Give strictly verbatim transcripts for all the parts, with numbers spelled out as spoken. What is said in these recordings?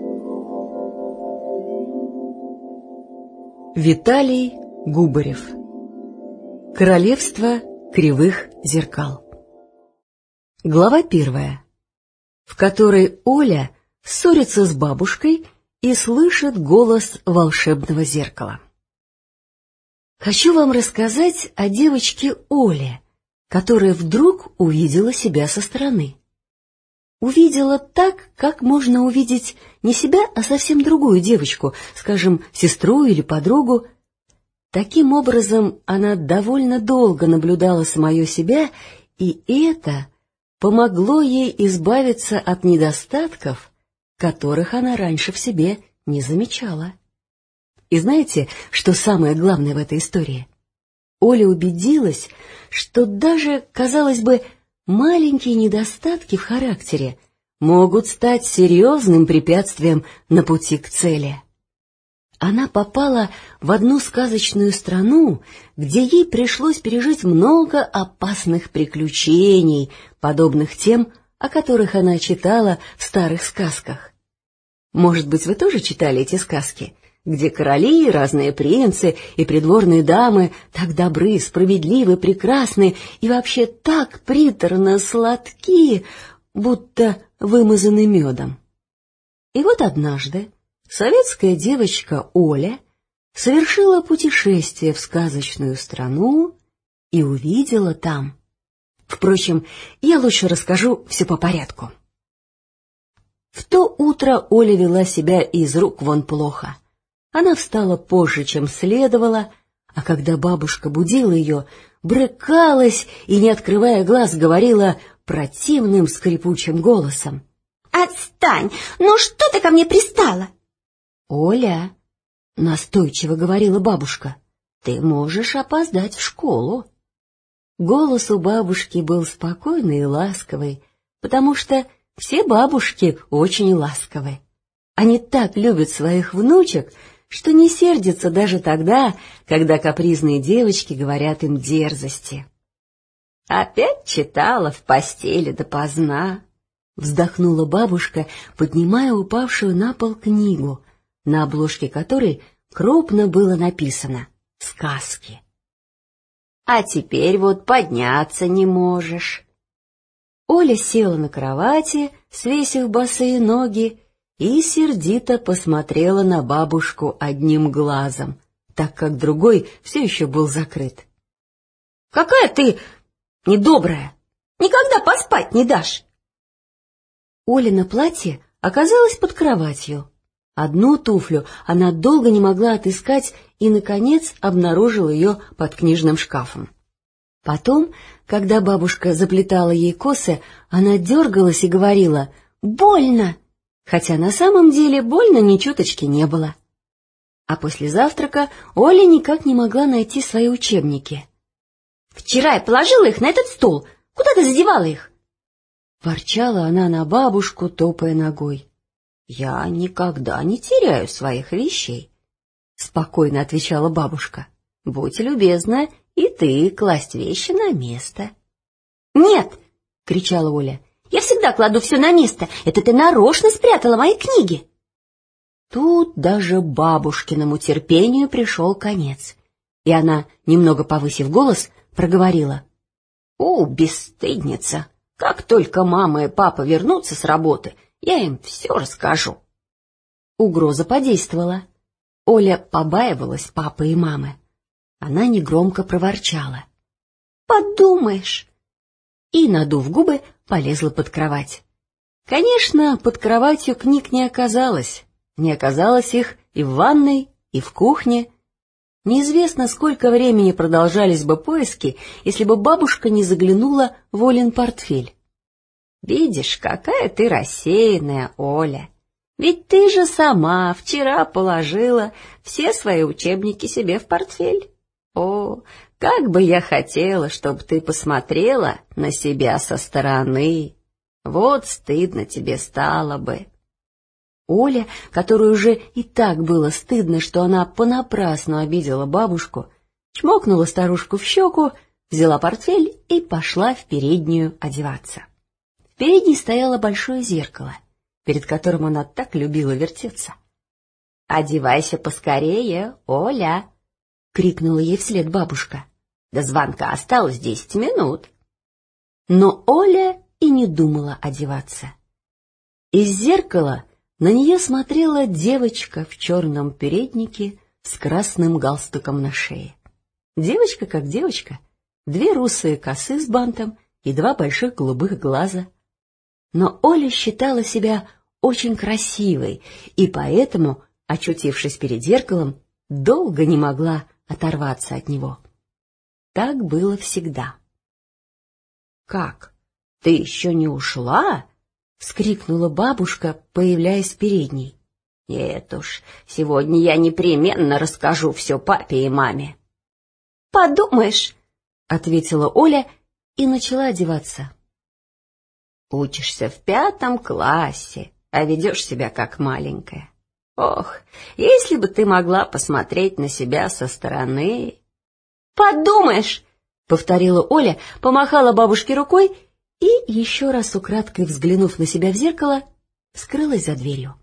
Виталий Губарев. Королевство кривых зеркал. Глава первая, в которой Оля ссорится с бабушкой и слышит голос волшебного зеркала. Хочу вам рассказать о девочке Оле, которая вдруг увидела себя со стороны. Увидела так, как можно увидеть не себя, а совсем другую девочку, скажем, сестру или подругу. Таким образом, она довольно долго наблюдала самое себя, и это помогло ей избавиться от недостатков, которых она раньше в себе не замечала. И знаете, что самое главное в этой истории? Оля убедилась, что даже, казалось бы, маленькие недостатки в характере могут стать серьезным препятствием на пути к цели. Она попала в одну сказочную страну, где ей пришлось пережить много опасных приключений, подобных тем, о которых она читала в старых сказках. Может быть, вы тоже читали эти сказки, где короли, разные принцы и придворные дамы так добры, справедливы, прекрасны и вообще так приторно сладки, будто вымазаны медом. И вот однажды советская девочка Оля совершила путешествие в сказочную страну и увидела там. Впрочем, я лучше расскажу все по порядку. В то утро Оля вела себя из рук вон плохо. Она встала позже, чем следовало, а когда бабушка будила ее, брыкалась и, не открывая глаз, говорила противным скрипучим голосом: «Отстань! Ну что ты ко мне пристала?» «Оля», — настойчиво говорила бабушка, — «ты можешь опоздать в школу». Голос у бабушки был спокойный и ласковый, потому что все бабушки очень ласковы. Они так любят своих внучек, что не сердятся даже тогда, когда капризные девочки говорят им дерзости. «Опять читала в постели допоздна», — вздохнула бабушка, поднимая упавшую на пол книгу, на обложке которой крупно было написано «Сказки». «А теперь вот подняться не можешь». Оля села на кровати, свесив босые ноги, и сердито посмотрела на бабушку одним глазом, так как другой все еще был закрыт. «Какая ты недобрая! Никогда поспать не дашь!» Олино платье оказалось под кроватью. Одну туфлю она долго не могла отыскать и, наконец, обнаружила ее под книжным шкафом. Потом, когда бабушка заплетала ей косы, она дергалась и говорила «больно», хотя на самом деле больно ни чуточки не было. А после завтрака Оля никак не могла найти свои учебники. «Вчера я положила их на этот стол. Куда ты задевала их?» Ворчала она на бабушку, топая ногой. «Я никогда не теряю своих вещей», — спокойно отвечала бабушка. «Будь любезна и ты класть вещи на место». «Нет!» — кричала Оля. «Я всегда кладу все на место. Это ты нарочно спрятала мои книги». Тут даже бабушкиному терпению пришел конец, и она, немного повысив голос, проговорила: «О, бесстыдница! Как только мама и папа вернутся с работы, я им все расскажу». Угроза подействовала. Оля побаивалась папы и мамы. Она негромко проворчала: «Подумаешь!» и, надув губы, полезла под кровать. Конечно, под кроватью книг не оказалось. Не оказалось их и в ванной, и в кухне. Неизвестно, сколько времени продолжались бы поиски, если бы бабушка не заглянула в Олин портфель. «Видишь, какая ты рассеянная, Оля! Ведь ты же сама вчера положила все свои учебники себе в портфель. О, как бы я хотела, чтобы ты посмотрела на себя со стороны. Вот стыдно тебе стало бы». Оля, которой уже и так было стыдно, что она понапрасну обидела бабушку, чмокнула старушку в щеку, взяла портфель и пошла в переднюю одеваться. В передней стояло большое зеркало, перед которым она так любила вертеться. — Одевайся поскорее, Оля! — крикнула ей вслед бабушка. — До звонка осталось десять минут. Но Оля и не думала одеваться. Из зеркала на нее смотрела девочка в черном переднике с красным галстуком на шее. Девочка как девочка, две русые косы с бантом и два больших голубых глаза. Но Оля считала себя очень красивой, и поэтому, очутившись перед зеркалом, долго не могла оторваться от него. Так было всегда. — Как? Ты еще не ушла? — вскрикнула бабушка, появляясь в передней. — Нет уж, сегодня я непременно расскажу все папе и маме. — Подумаешь, — ответила Оля и начала одеваться. — Учишься в пятом классе, а ведешь себя как маленькая. Ох, если бы ты могла посмотреть на себя со стороны... — Подумаешь, — повторила Оля, помахала бабушке рукой и, еще раз украдкой взглянув на себя в зеркало, скрылась за дверью.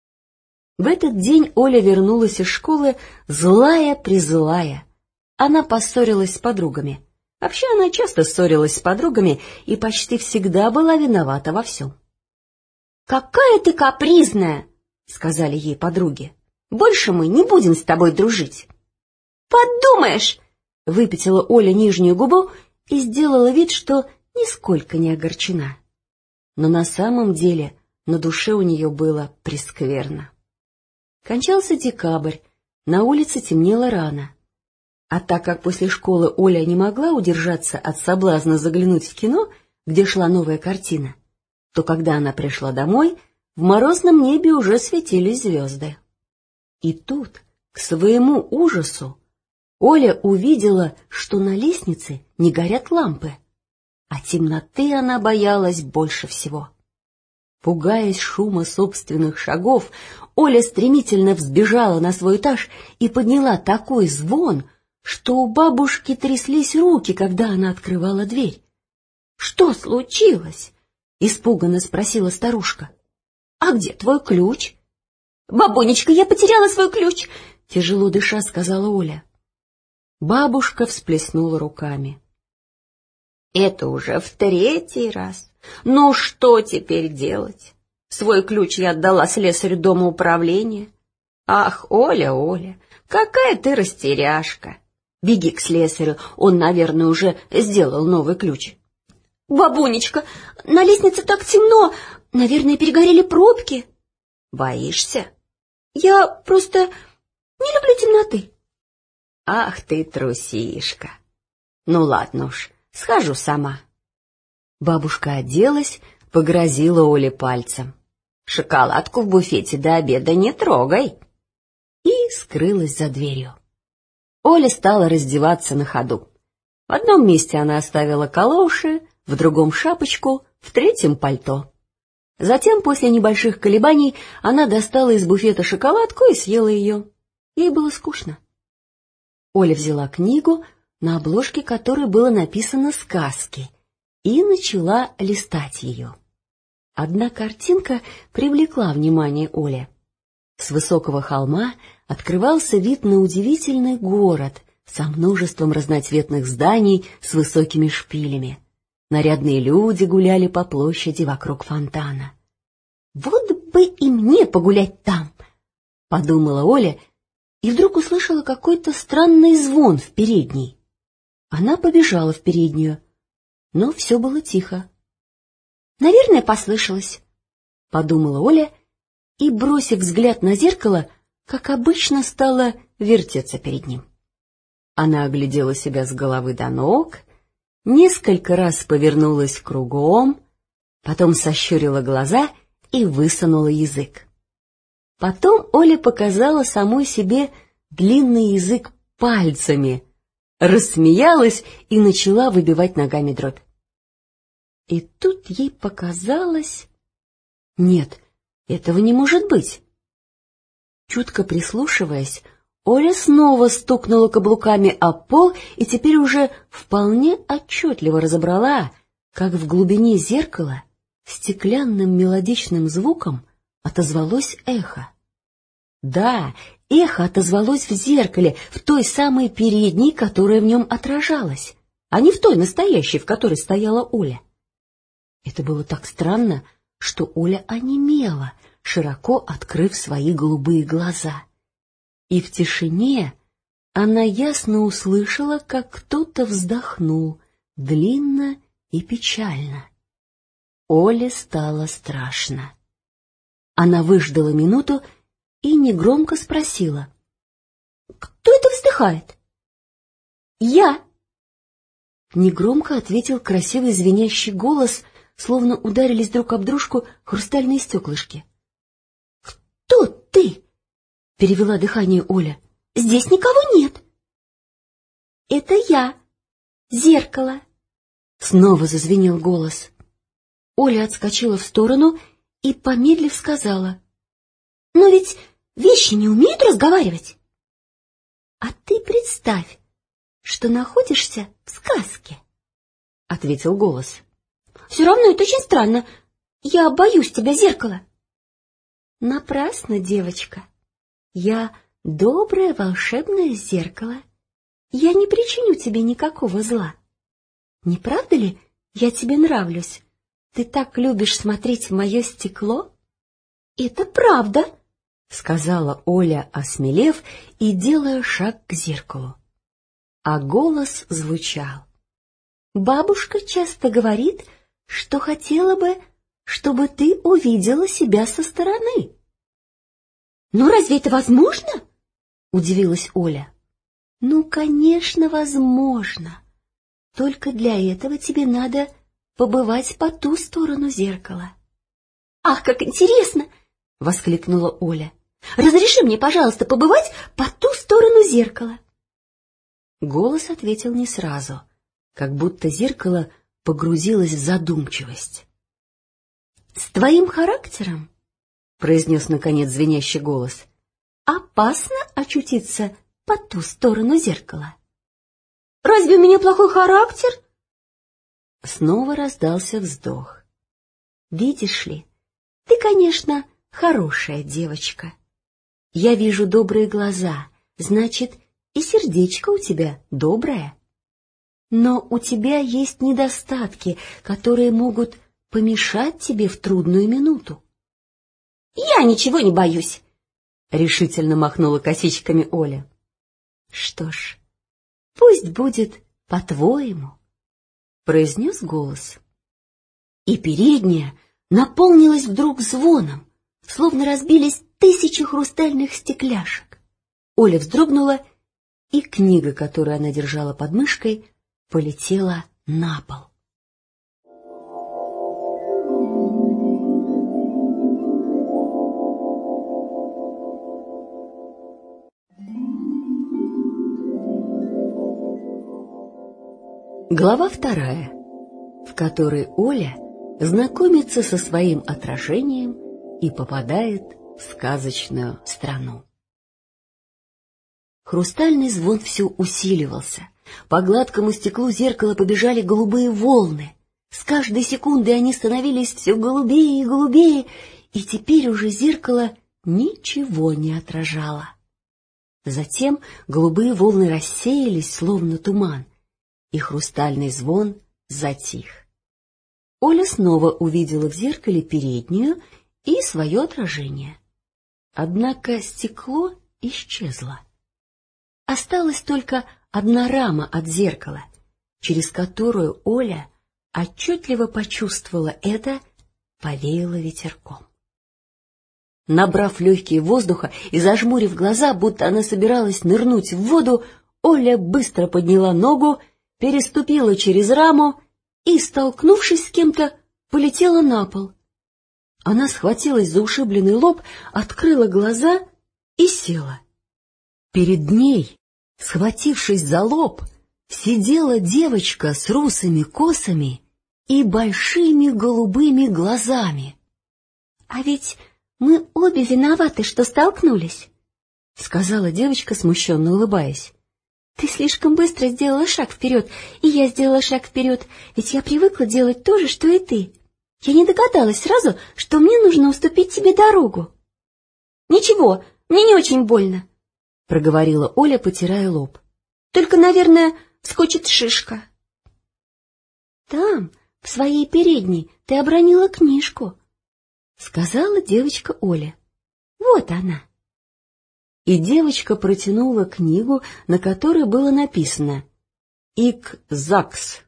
В этот день Оля вернулась из школы злая-призлая. Она поссорилась с подругами. Вообще она часто ссорилась с подругами и почти всегда была виновата во всем. — Какая ты капризная! — сказали ей подруги. — Больше мы не будем с тобой дружить. — Подумаешь! — выпятила Оля нижнюю губу и сделала вид, что нисколько не огорчена. Но на самом деле на душе у нее было прескверно. Кончался декабрь, на улице темнело рано. А так как после школы Оля не могла удержаться от соблазна заглянуть в кино, где шла новая картина, то когда она пришла домой, в морозном небе уже светились звезды. И тут, к своему ужасу, Оля увидела, что на лестнице не горят лампы, а темноты она боялась больше всего. Пугаясь шума собственных шагов, Оля стремительно взбежала на свой этаж и подняла такой звон, что у бабушки тряслись руки, когда она открывала дверь. — Что случилось? — испуганно спросила старушка. — А где твой ключ? — Бабунечка, я потеряла свой ключ! — тяжело дыша сказала Оля. Бабушка всплеснула руками. — Это уже в третий раз. Ну что теперь делать? Свой ключ я отдала слесарю дома управления. Ах, Оля, Оля, какая ты растеряшка! Беги к слесарю, он, наверное, уже сделал новый ключ. — Бабунечка, на лестнице так темно, наверное, перегорели пробки. — Боишься? — Я просто не люблю темноты. — Ах ты, трусишка! Ну ладно уж, схожу сама. Бабушка оделась, погрозила Оле пальцем. — Шоколадку в буфете до обеда не трогай. И скрылась за дверью. Оля стала раздеваться на ходу. В одном месте она оставила калоши, в другом — шапочку, в третьем — пальто. Затем, после небольших колебаний, она достала из буфета шоколадку и съела ее. Ей было скучно. Оля взяла книгу, на обложке которой было написано «Сказки», и начала листать ее. Одна картинка привлекла внимание Оли. С высокого холма открывался вид на удивительный город со множеством разноцветных зданий с высокими шпилями. Нарядные люди гуляли по площади вокруг фонтана. «Вот бы и мне погулять там!» — подумала Оля, и вдруг услышала какой-то странный звон в передней. Она побежала в переднюю, но все было тихо. «Наверное, послышалось», — подумала Оля, и, бросив взгляд на зеркало, как обычно, стала вертеться перед ним. Она оглядела себя с головы до ног, несколько раз повернулась кругом, потом сощурила глаза и высунула язык. Потом Оля показала самой себе длинный язык пальцами, рассмеялась и начала выбивать ногами дробь. И тут ей показалось... Нет, этого не может быть. Чутко прислушиваясь, Оля снова стукнула каблуками о пол и теперь уже вполне отчетливо разобрала, как в глубине зеркала стеклянным мелодичным звуком отозвалось эхо. Да, эхо отозвалось в зеркале, в той самой передней, которая в нем отражалась, а не в той настоящей, в которой стояла Оля. Это было так странно, что Оля онемела, широко открыв свои голубые глаза. И в тишине она ясно услышала, как кто-то вздохнул, длинно и печально. Оле стало страшно. Она выждала минуту и негромко спросила: «Кто это вздыхает?» «Я!» Негромко ответил красивый звенящий голос, словно ударились друг об дружку хрустальные стеклышки. «Кто ты?» — перевела дыхание Оля. «Здесь никого нет». «Это я, зеркало», — снова зазвенел голос. Оля отскочила в сторону и, помедлив, сказала: «Но ведь вещи не умеют разговаривать». «А ты представь, что находишься в сказке», — ответил голос. «Все равно это очень странно. Я боюсь тебя, зеркало». «Напрасно, девочка. Я доброе волшебное зеркало. Я не причиню тебе никакого зла. Не правда ли, я тебе нравлюсь? Ты так любишь смотреть в мое стекло?» «Это правда», — сказала Оля, осмелев и делая шаг к зеркалу. А голос звучал: «Бабушка часто говорит, что хотела бы, чтобы ты увидела себя со стороны». «Ну, разве это возможно?» — удивилась Оля. «Ну, конечно, возможно. Только для этого тебе надо побывать по ту сторону зеркала». «Ах, как интересно!» — воскликнула Оля. «Разреши мне, пожалуйста, побывать по ту сторону зеркала». Голос ответил не сразу, как будто зеркало погрузилось в задумчивость. «С твоим характером, — произнес наконец звенящий голос, — опасно очутиться по ту сторону зеркала». «Разве у меня плохой характер?» Снова раздался вздох. «Видишь ли, ты, конечно, хорошая девочка. Я вижу добрые глаза, значит, и сердечко у тебя доброе. Но у тебя есть недостатки, которые могут помешать тебе в трудную минуту». «Я ничего не боюсь», — решительно махнула косичками Оля. «Что ж, пусть будет по-твоему», — произнес голос. И передняя наполнилась вдруг звоном, словно разбились тысячи хрустальных стекляшек. Оля вздрогнула, и книга, которую она держала под мышкой, полетела на пол. Глава вторая, в которой Оля знакомится со своим отражением и попадает в сказочную страну. Хрустальный звон все усиливался. По гладкому стеклу зеркала побежали голубые волны. С каждой секундой они становились все голубее и голубее, и теперь уже зеркало ничего не отражало. Затем голубые волны рассеялись, словно туман, и хрустальный звон затих. Оля снова увидела в зеркале переднюю и свое отражение. Однако стекло исчезло. Осталась только одна рама от зеркала, через которую Оля отчетливо почувствовала это, повеяло ветерком. Набрав легкие воздуха и зажмурив глаза, будто она собиралась нырнуть в воду, Оля быстро подняла ногу, переступила через раму и, столкнувшись с кем-то, полетела на пол. Она схватилась за ушибленный лоб, открыла глаза и села. Перед ней, схватившись за лоб, сидела девочка с русыми косами и большими голубыми глазами. — А ведь мы обе виноваты, что столкнулись, — сказала девочка, смущенно улыбаясь. — Ты слишком быстро сделала шаг вперед, и я сделала шаг вперед, ведь я привыкла делать то же, что и ты. Я не догадалась сразу, что мне нужно уступить тебе дорогу. — Ничего, мне не очень больно, — проговорила Оля, потирая лоб. — Только, наверное, вскочит шишка. — Там, в своей передней, ты обронила книжку, — сказала девочка Оля. — Вот она. И девочка протянула книгу, на которой было написано «Ик Закс».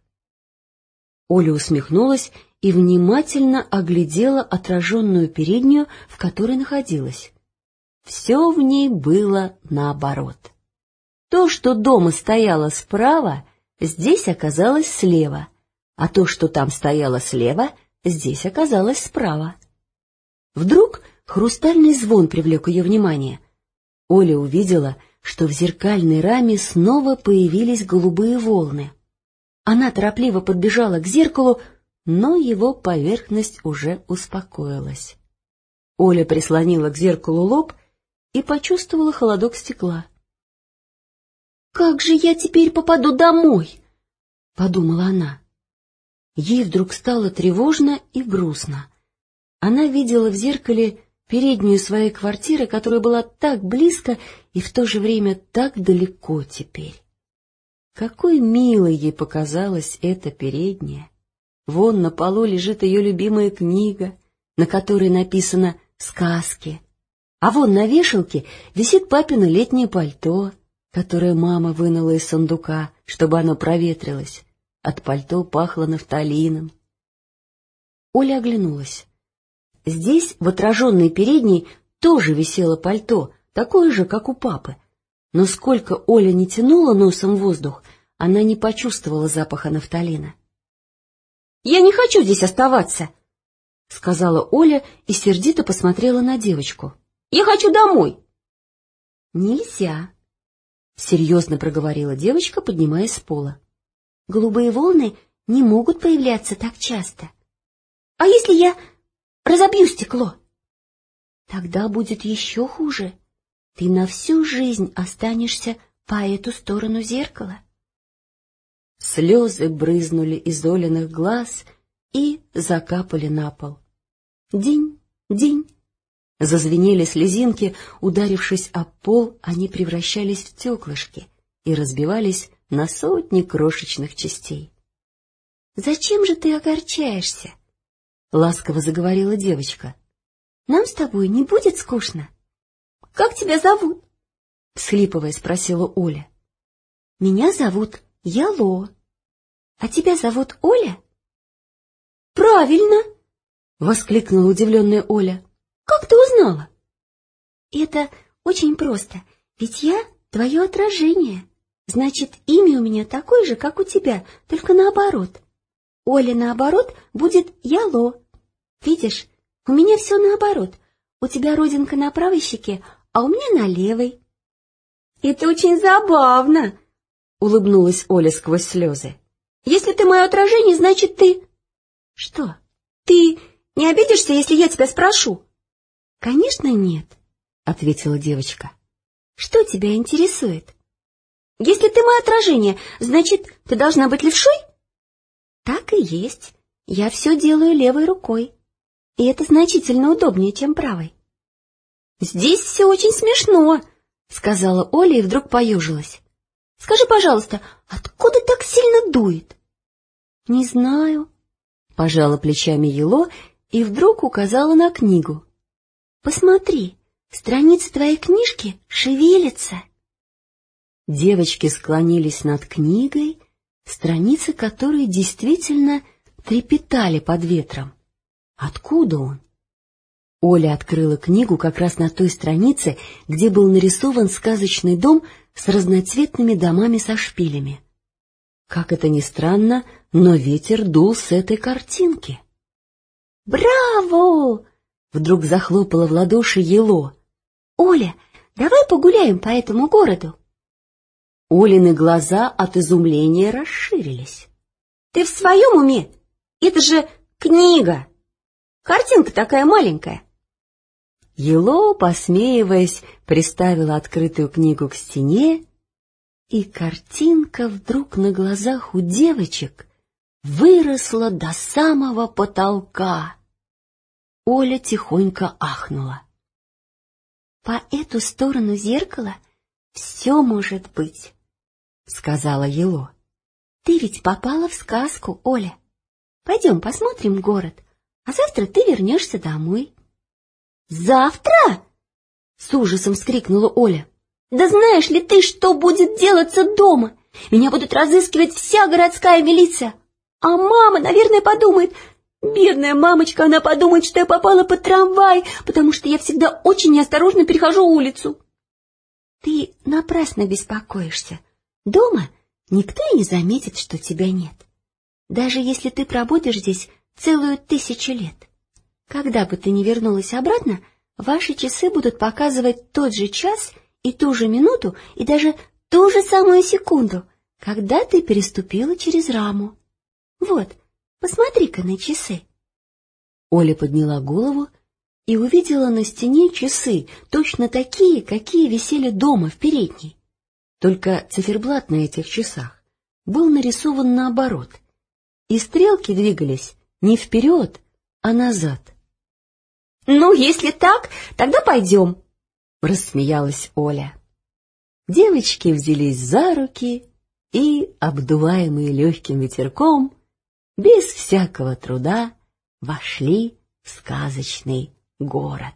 Оля усмехнулась и внимательно оглядела отраженную переднюю, в которой находилась. Все в ней было наоборот. То, что дома стояло справа, здесь оказалось слева, а то, что там стояло слева, здесь оказалось справа. Вдруг хрустальный звон привлек ее внимание. Оля увидела, что в зеркальной раме снова появились голубые волны. Она торопливо подбежала к зеркалу, но его поверхность уже успокоилась. Оля прислонила к зеркалу лоб и почувствовала холодок стекла. — Как же я теперь попаду домой? — подумала она. Ей вдруг стало тревожно и грустно. Она видела в зеркале переднюю своей квартиры, которая была так близко и в то же время так далеко теперь. Какой милой ей показалась эта передняя! Вон на полу лежит ее любимая книга, на которой написано «Сказки». А вон на вешалке висит папино летнее пальто, которое мама вынула из сундука, чтобы оно проветрилось. От пальто пахло нафталином. Оля оглянулась. Здесь, в отраженной передней, тоже висело пальто, такое же, как у папы. Но сколько Оля не тянула носом воздух, она не почувствовала запаха нафталина. — Я не хочу здесь оставаться, — сказала Оля и сердито посмотрела на девочку. — Я хочу домой. — Нельзя, — серьезно проговорила девочка, поднимаясь с пола. — Голубые волны не могут появляться так часто. — А если я разобью стекло? — Тогда будет еще хуже. Ты на всю жизнь останешься по эту сторону зеркала. Слезы брызнули из Олиных глаз и закапали на пол. Динь, динь. Зазвенели слезинки, ударившись об пол, они превращались в стеклышки и разбивались на сотни крошечных частей. — Зачем же ты огорчаешься? — ласково заговорила девочка. — Нам с тобой не будет скучно. — Как тебя зовут? — всхлипывая спросила Оля. — Меня зовут Яло. А тебя зовут Оля? — Правильно! — воскликнула удивленная Оля. — Как ты узнала? — Это очень просто, ведь я твое отражение. Значит, имя у меня такое же, как у тебя, только наоборот. Оля наоборот будет Яло. Видишь, у меня все наоборот. У тебя родинка на правой щеке, а у меня на левой. — Это очень забавно! — улыбнулась Оля сквозь слезы. — Если ты мое отражение, значит, ты... — Что? Ты не обидишься, если я тебя спрошу? — Конечно, нет, — ответила девочка. — Что тебя интересует? — Если ты мое отражение, значит, ты должна быть левшой? — Так и есть. Я все делаю левой рукой. И это значительно удобнее, чем правой. — Здесь все очень смешно, — сказала Оля и вдруг поежилась. — Скажи, пожалуйста, откуда так сильно дует? — Не знаю, — пожала плечами Ело и вдруг указала на книгу. — Посмотри, страницы твоей книжки шевелятся. Девочки склонились над книгой, страницы которой действительно трепетали под ветром. Откуда он? Оля открыла книгу как раз на той странице, где был нарисован сказочный дом с разноцветными домами со шпилями. Как это ни странно, но ветер дул с этой картинки. «Браво!» — вдруг захлопала в ладоши Ело. «Оля, давай погуляем по этому городу». Олины глаза от изумления расширились. «Ты в своем уме? Это же книга! Картинка такая маленькая!» Ело, посмеиваясь, приставила открытую книгу к стене, и картинка вдруг на глазах у девочек выросла до самого потолка. Оля тихонько ахнула. «По эту сторону зеркала все может быть», — сказала Ело. «Ты ведь попала в сказку, Оля. Пойдем посмотрим город, а завтра ты вернешься домой». «Завтра?» — с ужасом вскрикнула Оля. «Да знаешь ли ты, что будет делаться дома? Меня будут разыскивать вся городская милиция. А мама, наверное, подумает... Бедная мамочка, она подумает, что я попала под трамвай, потому что я всегда очень неосторожно перехожу улицу». «Ты напрасно беспокоишься. Дома никто и не заметит, что тебя нет. Даже если ты пробудешь здесь целую тысячу лет. Когда бы ты ни вернулась обратно, ваши часы будут показывать тот же час и ту же минуту, и даже ту же самую секунду, когда ты переступила через раму. Вот, посмотри-ка на часы». Оля подняла голову и увидела на стене часы, точно такие, какие висели дома в передней. Только циферблат на этих часах был нарисован наоборот, и стрелки двигались не вперед, а назад. «Ну, если так, тогда пойдем», — рассмеялась Оля. Девочки взялись за руки и, обдуваемые легким ветерком, без всякого труда вошли в сказочный город.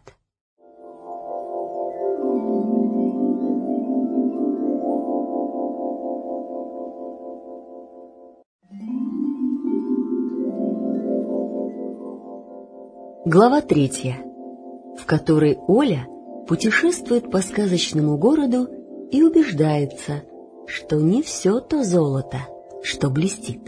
Глава третья, в которой Оля путешествует по сказочному городу и убеждается, что не все то золото, что блестит.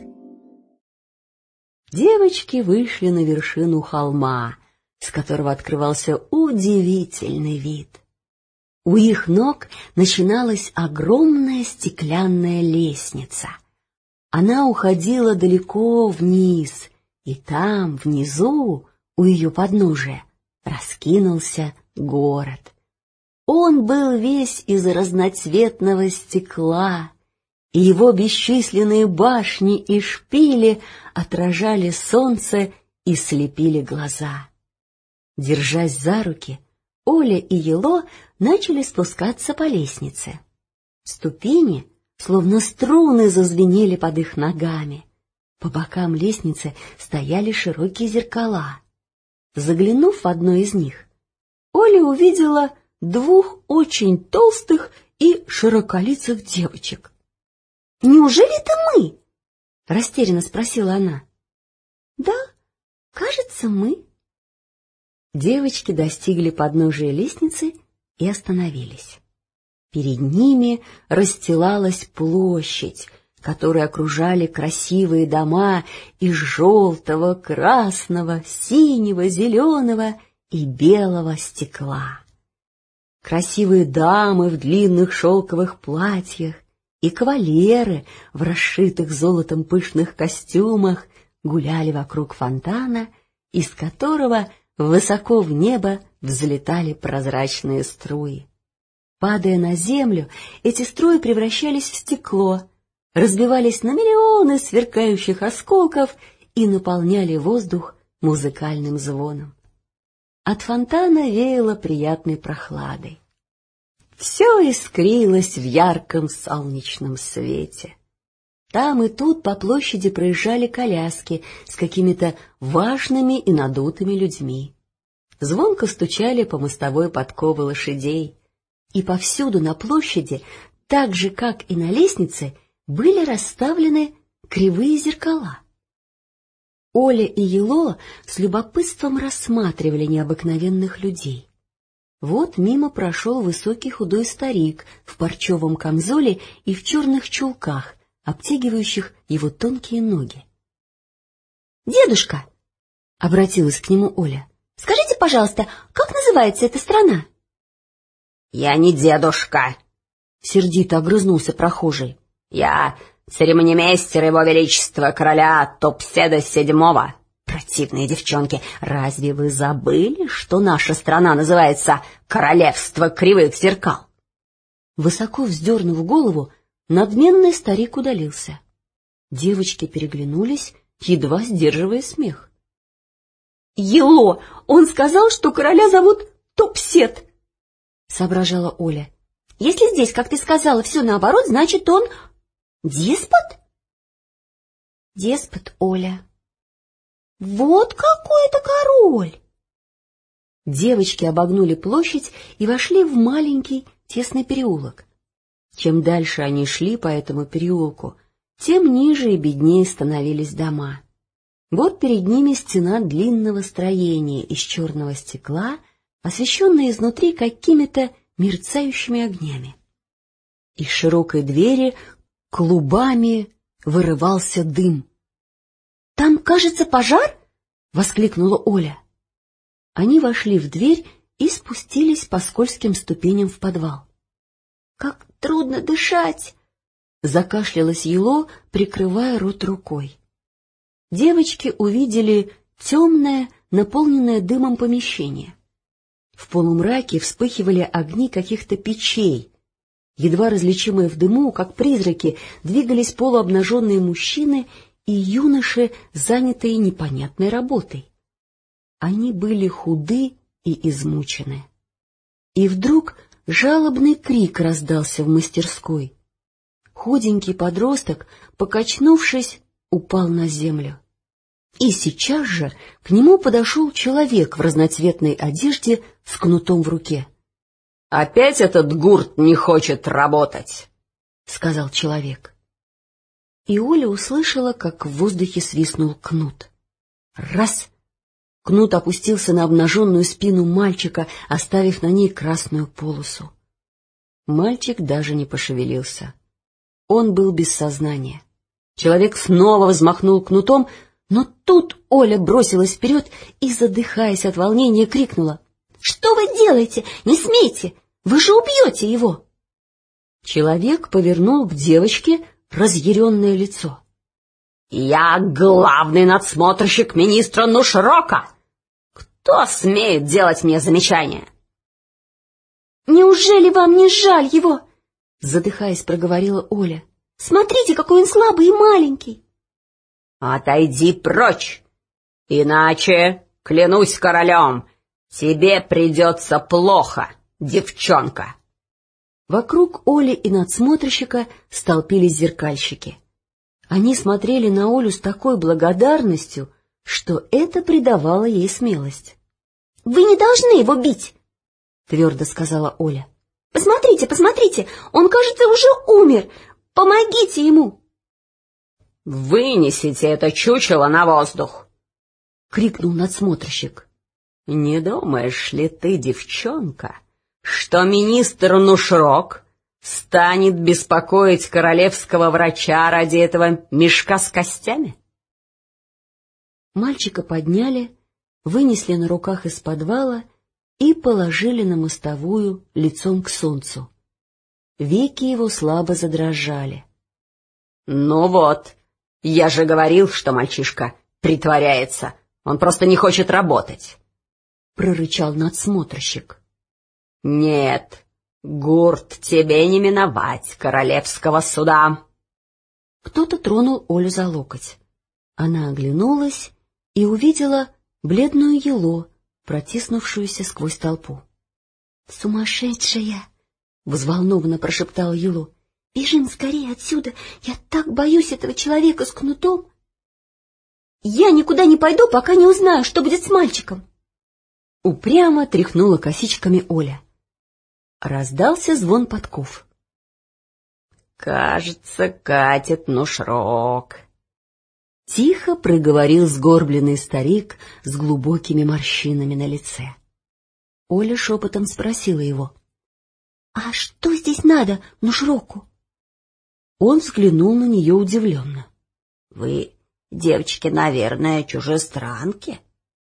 Девочки вышли на вершину холма, с которого открывался удивительный вид. У их ног начиналась огромная стеклянная лестница. Она уходила далеко вниз, и там, внизу, у ее подножия, раскинулся город. Он был весь из разноцветного стекла, и его бесчисленные башни и шпили отражали солнце и слепили глаза. Держась за руки, Оля и Ело начали спускаться по лестнице. Ступени, словно струны, зазвенели под их ногами. По бокам лестницы стояли широкие зеркала. Заглянув в одно из них, Оля увидела двух очень толстых и широколицых девочек. «Неужели это мы?» — растерянно спросила она. «Да, кажется, мы». Девочки достигли подножия лестницы и остановились. Перед ними расстилалась площадь, которую окружали красивые дома из желтого, красного, синего, зеленого и белого стекла. Красивые дамы в длинных шелковых платьях и кавалеры в расшитых золотом пышных костюмах гуляли вокруг фонтана, из которого высоко в небо взлетали прозрачные струи. Падая на землю, эти струи превращались в стекло, разбивались на миллионы сверкающих осколков и наполняли воздух музыкальным звоном. От фонтана веяло приятной прохладой. Все искрилось в ярком солнечном свете. Там и тут по площади проезжали коляски с какими-то важными и надутыми людьми. Звонко стучали по мостовой подковы лошадей, и повсюду на площади, так же, как и на лестнице, были расставлены кривые зеркала. Оля и Ело с любопытством рассматривали необыкновенных людей. Вот мимо прошел высокий худой старик в парчевом камзоле и в черных чулках, обтягивающих его тонкие ноги. «Дедушка!» — обратилась к нему Оля. «Скажите, пожалуйста, как называется эта страна?» «Я не дедушка!» — сердито огрызнулся прохожий. «Я церемонимейстер его величества короля Топседа седьмого. Противные девчонки, разве вы забыли, что наша страна называется Королевство кривых зеркал?» Высоко вздернув голову, надменный старик удалился. Девочки переглянулись едва сдерживая смех. — Ело, он сказал, что короля зовут Топсет, — соображала Оля. — Если здесь, как ты сказала, все наоборот, значит, он деспот? — Деспот, Оля. Вот какой это король! Девочки обогнули площадь и вошли в маленький тесный переулок. Чем дальше они шли по этому переулку, тем ниже и беднее становились дома. Вот перед ними стена длинного строения из черного стекла, освещенная изнутри какими-то мерцающими огнями. Из широкой двери клубами вырывался дым. — Там, кажется, пожар? — воскликнула Оля. Они вошли в дверь и спустились по скользким ступеням в подвал. — Как трудно дышать! — закашлялась Ело, прикрывая рот рукой. Девочки увидели темное, наполненное дымом помещение. В полумраке вспыхивали огни каких-то печей. Едва различимые в дыму, как призраки, двигались полуобнаженные мужчины и юноши, занятые непонятной работой. Они были худы и измучены. И вдруг жалобный крик раздался в мастерской. Худенький подросток, покачнувшись, упал на землю. И сейчас же к нему подошел человек в разноцветной одежде с кнутом в руке. — Опять этот гурт не хочет работать, — сказал человек. И Оля услышала, как в воздухе свистнул кнут. Раз! Кнут опустился на обнаженную спину мальчика, оставив на ней красную полосу. Мальчик даже не пошевелился. Он был без сознания. Человек снова взмахнул кнутом, но тут Оля бросилась вперед и, задыхаясь от волнения, крикнула: — Что вы делаете? Не смейте! Вы же убьете его! Человек повернул к девочке разъяренное лицо. — Я главный надсмотрщик министра Нушрока! Кто смеет делать мне замечания? — Неужели вам не жаль его? — задыхаясь, проговорила Оля. — Смотрите, какой он слабый и маленький. — Отойди прочь, иначе, клянусь королем, тебе придется плохо, девчонка. Вокруг Оли и надсмотрщика столпились зеркальщики. Они смотрели на Олю с такой благодарностью, что это придавало ей смелость. — Вы не должны его бить, — твердо сказала Оля. — Посмотрите, посмотрите, он, кажется, уже умер. Помогите ему. — Вынесите это чучело на воздух, — крикнул надсмотрщик. — Не думаешь ли ты, девчонка, что министр Нушрок станет беспокоить королевского врача ради этого мешка с костями? Мальчика подняли, вынесли на руках из подвала и положили на мостовую лицом к солнцу. Веки его слабо задрожали. — Ну вот, я же говорил, что мальчишка притворяется, он просто не хочет работать, — прорычал надсмотрщик. — Нет, гурт, тебе не миновать королевского суда. Кто-то тронул Олю за локоть. Она оглянулась и увидела бледную Ело, протиснувшуюся сквозь толпу. — Сумасшедшая! — взволнованно прошептала Ело. — Бежим скорее отсюда! Я так боюсь этого человека с кнутом! — Я никуда не пойду, пока не узнаю, что будет с мальчиком! Упрямо тряхнула косичками Оля. Раздался звон подков. — Кажется, катит Нушрок. Тихо проговорил сгорбленный старик с глубокими морщинами на лице. Оля шепотом спросила его: — А что здесь надо Нушроку? Он взглянул на нее удивленно. — Вы, девочки, наверное, чужестранки?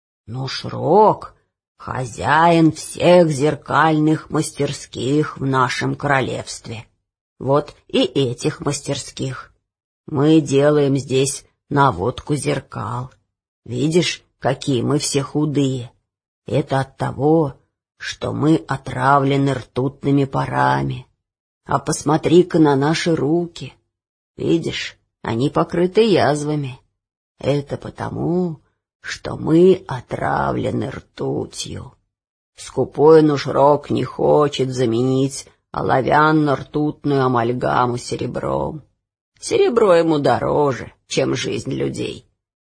Нушрок — хозяин всех зеркальных мастерских в нашем королевстве. Вот и этих мастерских. Мы делаем здесь наводку зеркал. Видишь, какие мы все худые. Это от того, что мы отравлены ртутными парами. А посмотри-ка на наши руки. Видишь, они покрыты язвами. Это потому, что мы отравлены ртутью. Скупой Нушрок не хочет заменить оловянно-ртутную амальгаму серебром. Серебро ему дороже, чем жизнь людей.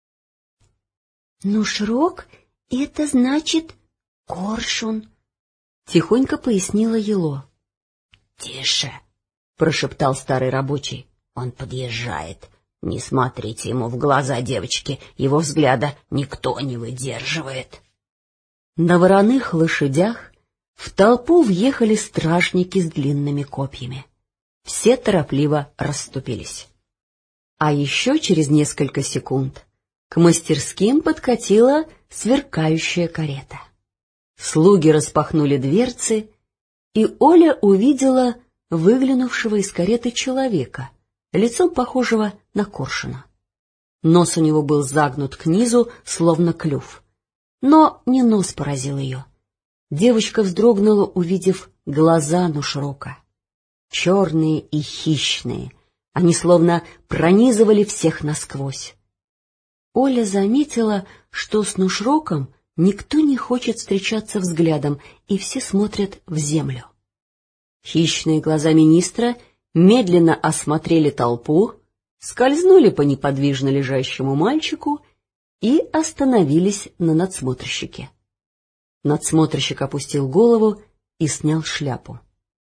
Нушрок — это значит коршун, — тихонько пояснила Ело. — Тише, — прошептал старый рабочий. — Он подъезжает. Не смотрите ему в глаза, девочки, его взгляда никто не выдерживает. На вороных лошадях в толпу въехали стражники с длинными копьями. Все торопливо расступились. А еще через несколько секунд к мастерским подкатила сверкающая карета. Слуги распахнули дверцы, и Оля увидела выглянувшего из кареты человека, лицом похожего на коршуна. Нос у него был загнут к низу, словно клюв. Но не нос поразил ее. Девочка вздрогнула, увидев глаза Нушрока. Черные и хищные, они словно пронизывали всех насквозь. Оля заметила, что с Нушроком никто не хочет встречаться взглядом, и все смотрят в землю. Хищные глаза министра медленно осмотрели толпу, скользнули по неподвижно лежащему мальчику и остановились на надсмотрщике. Надсмотрщик опустил голову и снял шляпу.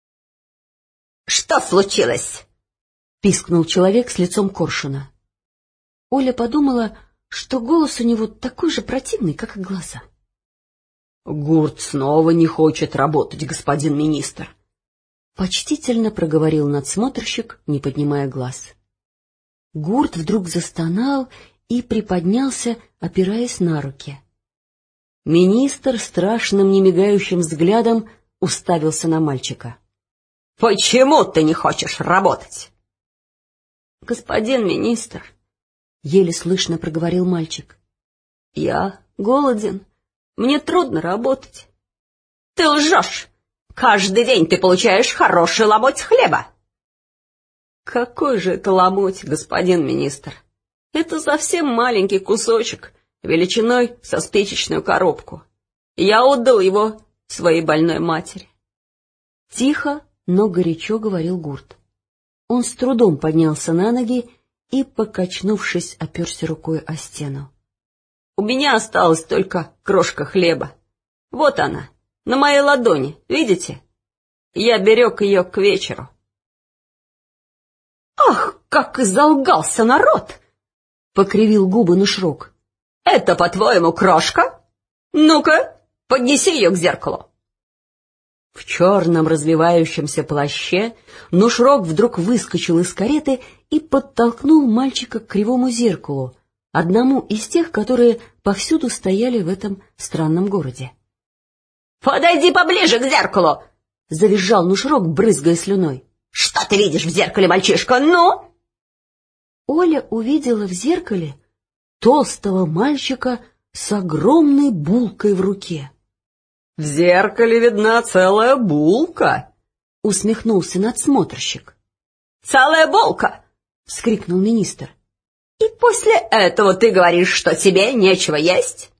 — Что случилось? — пискнул человек с лицом коршуна. Оля подумала, что голос у него такой же противный, как и глаза. — Гурт снова не хочет работать, господин министр, — почтительно проговорил надсмотрщик, не поднимая глаз. Гурт вдруг застонал и приподнялся, опираясь на руки. Министр страшным немигающим взглядом уставился на мальчика. — Почему ты не хочешь работать? — Господин министр, — еле слышно проговорил мальчик, — я голоден, мне трудно работать. — Ты лжешь! Каждый день ты получаешь хороший ломоть хлеба. — Какой же это ломоть, господин министр? Это совсем маленький кусочек, величиной со спичечную коробку. Я отдал его своей больной матери. Тихо, но горячо говорил Гурт. Он с трудом поднялся на ноги и, покачнувшись, оперся рукой о стену. — У меня осталась только крошка хлеба. Вот она, на моей ладони, видите? Я берег ее к вечеру. — Ах, как изолгался народ! — покривил губы Нушрок. — Это, по-твоему, крошка? Ну-ка, поднеси ее к зеркалу. В черном развивающемся плаще Нушрок вдруг выскочил из кареты и подтолкнул мальчика к кривому зеркалу, одному из тех, которые повсюду стояли в этом странном городе. — Подойди поближе к зеркалу! — завизжал Нушрок, брызгая слюной. — Что ты видишь в зеркале, мальчишка? Ну? Оля увидела в зеркале толстого мальчика с огромной булкой в руке. — В зеркале видна целая булка! — усмехнулся надсмотрщик. — Целая булка! — вскрикнул министр. — И после этого ты говоришь, что тебе нечего есть?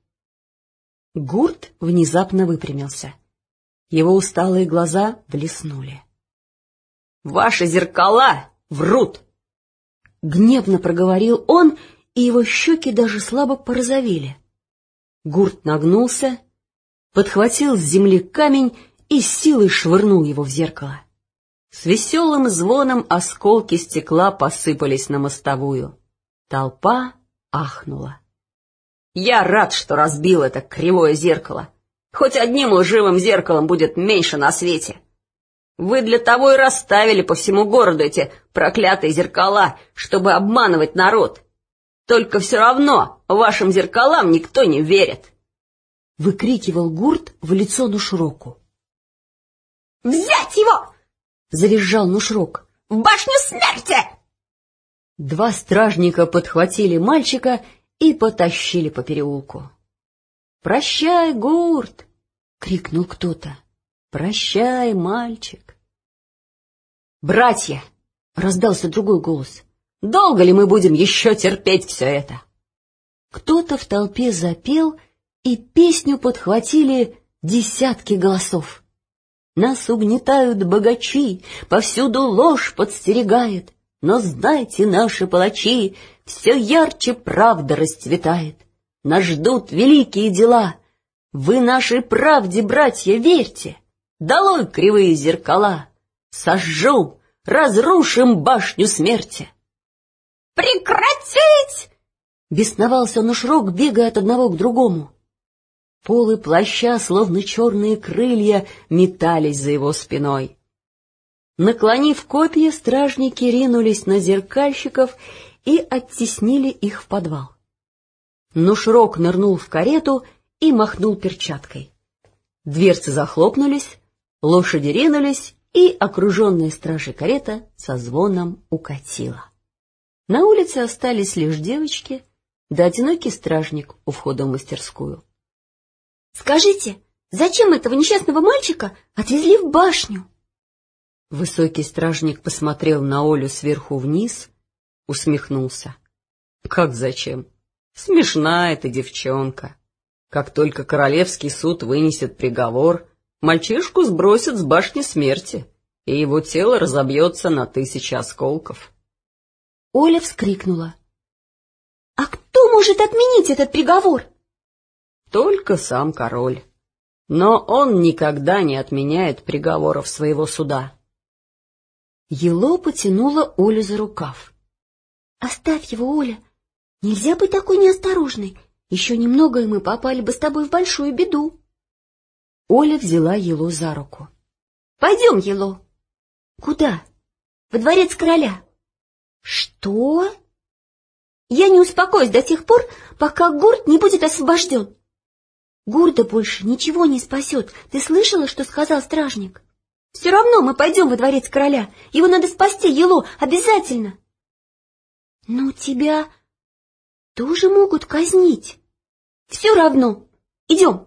Гурт внезапно выпрямился. Его усталые глаза блеснули. — Ваши зеркала врут! — гневно проговорил он, и его щеки даже слабо порозовели. Гурт нагнулся, подхватил с земли камень и с силой швырнул его в зеркало. С веселым звоном осколки стекла посыпались на мостовую. Толпа ахнула. — Я рад, что разбил это кривое зеркало. Хоть одним лживым зеркалом будет меньше на свете. Вы для того и расставили по всему городу эти проклятые зеркала, чтобы обманывать народ. Только все равно вашим зеркалам никто не верит. — выкрикивал Гурт в лицо Нушроку. — Взять его! — завизжал Нушрок. — В башню смерти! Два стражника подхватили мальчика и потащили по переулку. — Прощай, Гурт! — крикнул кто-то. — Прощай, мальчик! — Братья! — раздался другой голос. — Долго ли мы будем еще терпеть все это? Кто-то в толпе запел, и песню подхватили десятки голосов. Нас угнетают богачи, повсюду ложь подстерегает, но знайте, наши палачи, все ярче правда расцветает. Нас ждут великие дела, вы нашей правде, братья, верьте. Долой кривые зеркала, сожжем, разрушим башню смерти. «Прекратить!» — бесновался Нушрок, бегая от одного к другому. Полы плаща, словно черные крылья, метались за его спиной. Наклонив копья, стражники ринулись на зеркальщиков и оттеснили их в подвал. Нушрок нырнул в карету и махнул перчаткой. Дверцы захлопнулись, лошади ринулись, и окруженная стражей карета со звоном укатила. На улице остались лишь девочки да одинокий стражник у входа в мастерскую. — Скажите, зачем этого несчастного мальчика отвезли в башню? Высокий стражник посмотрел на Олю сверху вниз, усмехнулся. — Как зачем? Смешная эта девчонка. Как только королевский суд вынесет приговор, мальчишку сбросят с башни смерти, и его тело разобьется на тысячи осколков. Оля вскрикнула. — А кто может отменить этот приговор? — Только сам король. Но он никогда не отменяет приговоров своего суда. Ело потянула Олю за рукав. — Оставь его, Оля. Нельзя быть такой неосторожной. Еще немного, и мы попали бы с тобой в большую беду. Оля взяла Ело за руку. — Пойдем, Ело. — Куда? — Во дворец короля. — Что? — Я не успокоюсь до тех пор, пока Гурт не будет освобожден. Гурда больше ничего не спасет. Ты слышала, что сказал стражник? Все равно мы пойдем во дворец короля. Его надо спасти, Ело, обязательно. — Ну, тебя тоже могут казнить. Все равно. Идем.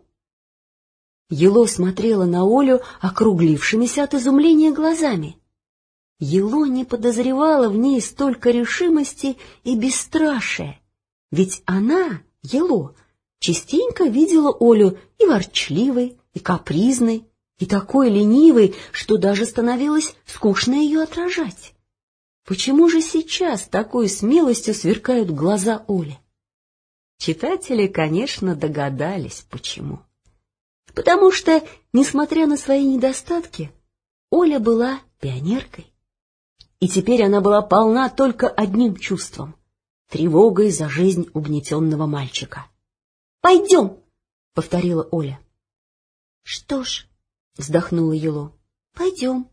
Ело смотрела на Олю округлившимися от изумления глазами. Ело не подозревала в ней столько решимости и бесстрашия, ведь она, Ело, частенько видела Олю и ворчливой, и капризной, и такой ленивой, что даже становилось скучно ее отражать. Почему же сейчас такой смелостью сверкают глаза Оли? Читатели, конечно, догадались, почему. Потому что, несмотря на свои недостатки, Оля была пионеркой. И теперь она была полна только одним чувством — тревогой за жизнь угнетенного мальчика. — Пойдем, — повторила Оля. — Что ж, — вздохнула Ело, — пойдем.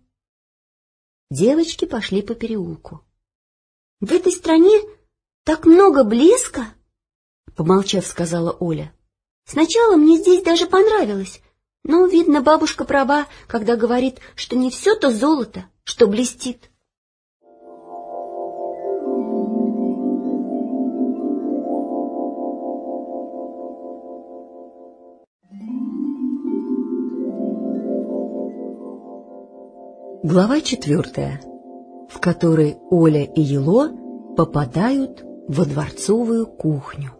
Девочки пошли по переулку. — В этой стране так много блеска, — помолчав, сказала Оля. — Сначала мне здесь даже понравилось, но, видно, бабушка права, когда говорит, что не все то золото, что блестит. Глава четвертая, в которой Оля и Ело попадают во дворцовую кухню.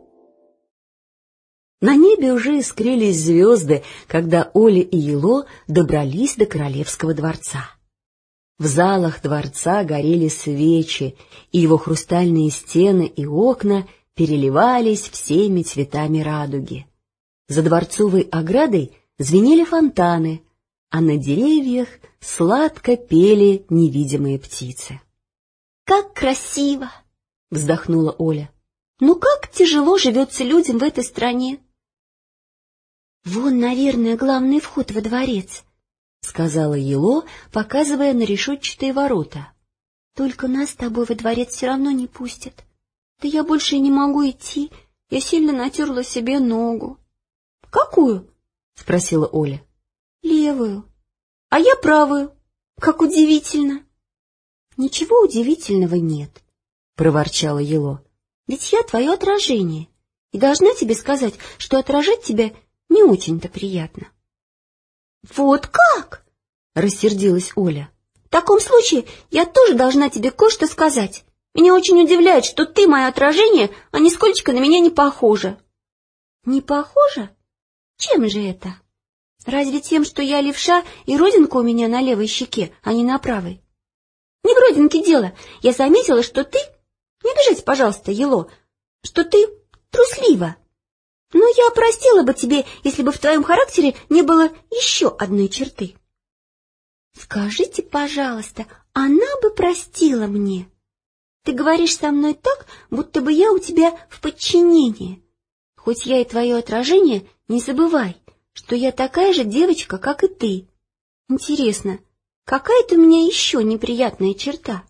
На небе уже искрились звезды, когда Оля и Ело добрались до королевского дворца. В залах дворца горели свечи, и его хрустальные стены и окна переливались всеми цветами радуги. За дворцовой оградой звенели фонтаны, а на деревьях сладко пели невидимые птицы. — Как красиво! — вздохнула Оля. — Ну как тяжело живется людям в этой стране! — Вон, наверное, главный вход во дворец, — сказала Ело, показывая на решетчатые ворота. — Только нас с тобой во дворец все равно не пустят. Да я больше и не могу идти, я сильно натерла себе ногу. — Какую? — спросила Оля. — Левую. — А я правую. Как удивительно. — Ничего удивительного нет, — проворчала Ело. — Ведь я твое отражение, и должна тебе сказать, что отражать тебя не очень-то приятно. — Вот как? — рассердилась Оля. — В таком случае я тоже должна тебе кое-что сказать. Меня очень удивляет, что ты мое отражение, а нисколько на меня не похожа. Не похожа? Чем же это? Разве тем, что я левша и родинка у меня на левой щеке, а не на правой? Не в родинке дело. Я заметила, что ты... Не обижайся, пожалуйста, Ело, что ты труслива. Но я простила бы тебе, если бы в твоем характере не было еще одной черты. Скажите, пожалуйста, она бы простила мне? Ты говоришь со мной так, будто бы я у тебя в подчинении. Хоть я и твое отражение, не забывай, что я такая же девочка, как и ты. Интересно, какая-то у меня еще неприятная черта?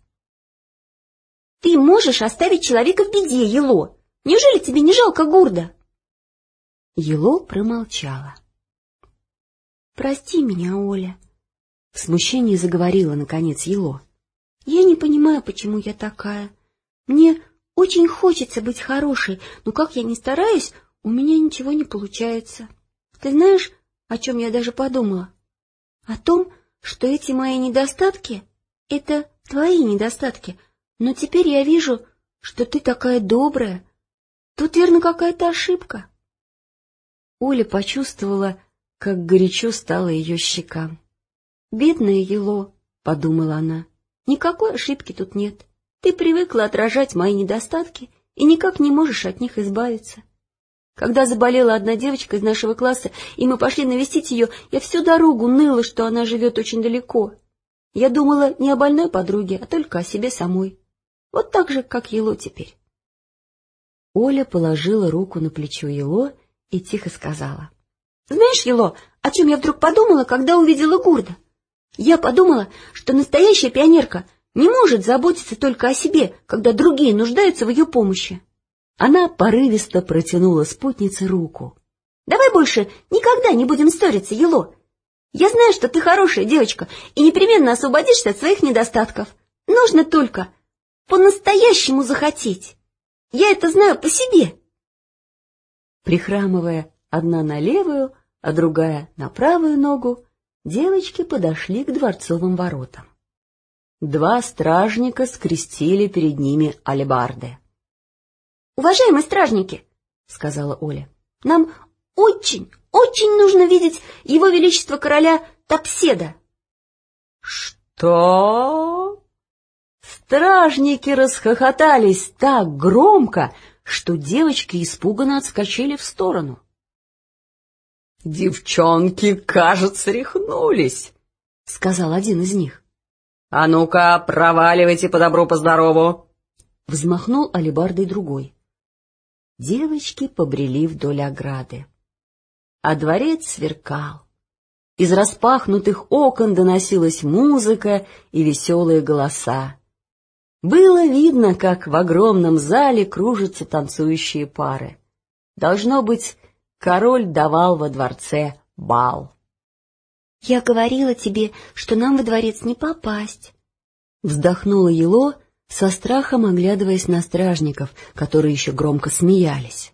Ты можешь оставить человека в беде, Ело. Неужели тебе не жалко Гурда? Ело промолчала. Прости меня, Оля. В смущении заговорила, наконец, Ело. Я не понимаю, почему я такая. Мне очень хочется быть хорошей, но как я ни стараюсь, у меня ничего не получается. Ты знаешь, о чем я даже подумала? О том, что эти мои недостатки — это твои недостатки, но теперь я вижу, что ты такая добрая. Тут, верно, какая-то ошибка. Оля почувствовала, как горячо стало ее щекам. «Бедная Ело», — подумала она, — «никакой ошибки тут нет. Ты привыкла отражать мои недостатки и никак не можешь от них избавиться. Когда заболела одна девочка из нашего класса, и мы пошли навестить ее, я всю дорогу ныла, что она живет очень далеко. Я думала не о больной подруге, а только о себе самой. Вот так же, как Ело теперь». Оля положила руку на плечо Ело и тихо сказала. «Знаешь, Ело, о чем я вдруг подумала, когда увидела Гурда? Я подумала, что настоящая пионерка не может заботиться только о себе, когда другие нуждаются в ее помощи». Она порывисто протянула спутнице руку. «Давай больше никогда не будем ссориться, Ело. Я знаю, что ты хорошая девочка и непременно освободишься от своих недостатков. Нужно только по-настоящему захотеть. Я это знаю по себе». Прихрамывая одна на левую, а другая на правую ногу, девочки подошли к дворцовым воротам. Два стражника скрестили перед ними алебарды. «Уважаемые стражники, — сказала Оля, — нам очень, очень нужно видеть его величество короля Топседа». «Что?» Стражники расхохотались так громко, что девочки испуганно отскочили в сторону. «Девчонки, кажется, рехнулись», — сказал один из них. «А ну-ка, проваливайте по добру, по здорову», — взмахнул алебардой другой. Девочки побрели вдоль ограды. А дворец сверкал. Из распахнутых окон доносилась музыка и веселые голоса. Было видно, как в огромном зале кружатся танцующие пары. Должно быть, король давал во дворце бал. «Я говорила тебе, что нам во дворец не попасть», — вздохнула Ело, со страхом оглядываясь на стражников, которые еще громко смеялись.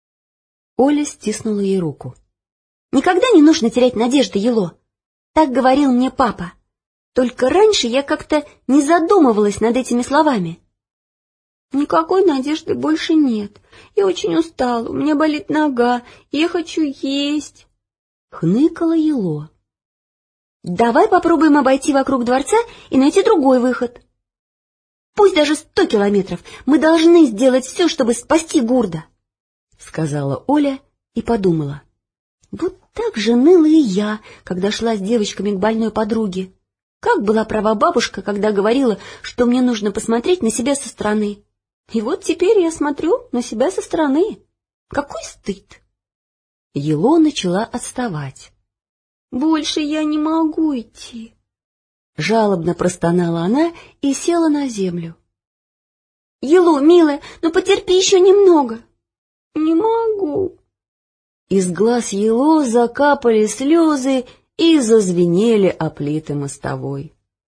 Оля стиснула ей руку. «Никогда не нужно терять надежды, Ело. Так говорил мне папа. Только раньше я как-то не задумывалась над этими словами». «Никакой надежды больше нет. Я очень устала, у меня болит нога, и я хочу есть», — хныкала Ело. «Давай попробуем обойти вокруг дворца и найти другой выход. Пусть даже сто километров, мы должны сделать все, чтобы спасти Гурда», — сказала Оля и подумала. Вот так же ныла и я, когда шла с девочками к больной подруге. Как была права бабушка, когда говорила, что мне нужно посмотреть на себя со стороны. И вот теперь я смотрю на себя со стороны. Какой стыд! Ело начала отставать. «Больше я не могу идти», — жалобно простонала она и села на землю. «Ело, милая, ну потерпи еще немного». «Не могу». Из глаз Ело закапали слезы и зазвенели о плиты мостовой.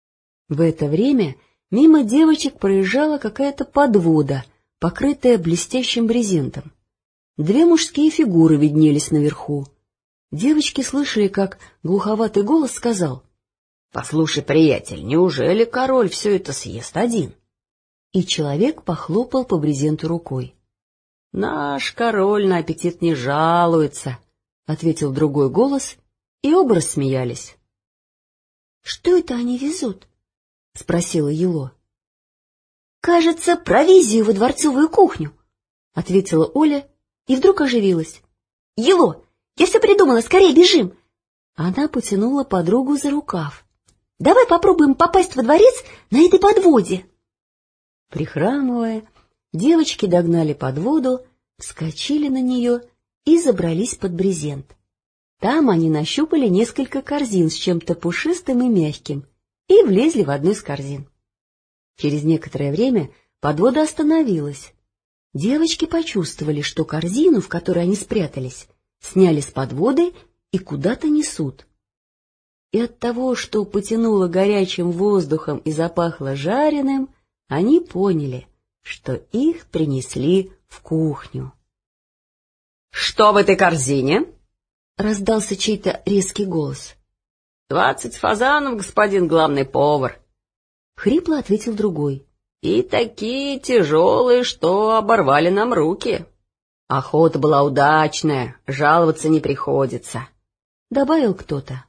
В это время мимо девочек проезжала какая-то подвода, покрытая блестящим брезентом. Две мужские фигуры виднелись наверху. Девочки слышали, как глуховатый голос сказал: — Послушай, приятель, неужели король все это съест один? и человек похлопал по брезенту рукой. — Наш король на аппетит не жалуется, — ответил другой голос, и оба рассмеялись. — Что это они везут? — спросила Ело. — Кажется, провизию во дворцовую кухню, — ответила Оля и вдруг оживилась. — Ело, я все придумала, скорее бежим! Она потянула подругу за рукав. — Давай попробуем попасть во дворец на этой подводе. Прихрамывая, девочки догнали подводу, вскочили на нее и забрались под брезент. Там они нащупали несколько корзин с чем-то пушистым и мягким и влезли в одну из корзин. Через некоторое время подвода остановилась. Девочки почувствовали, что корзину, в которой они спрятались, сняли с подводы и куда-то несут. И от того, что потянуло горячим воздухом и запахло жареным, они поняли, что их принесли в кухню. — Что в этой корзине? — раздался чей-то резкий голос. — Двадцать фазанов, господин главный повар, — хрипло ответил другой. — И такие тяжелые, что оборвали нам руки. Охота была удачная, жаловаться не приходится, — добавил кто-то.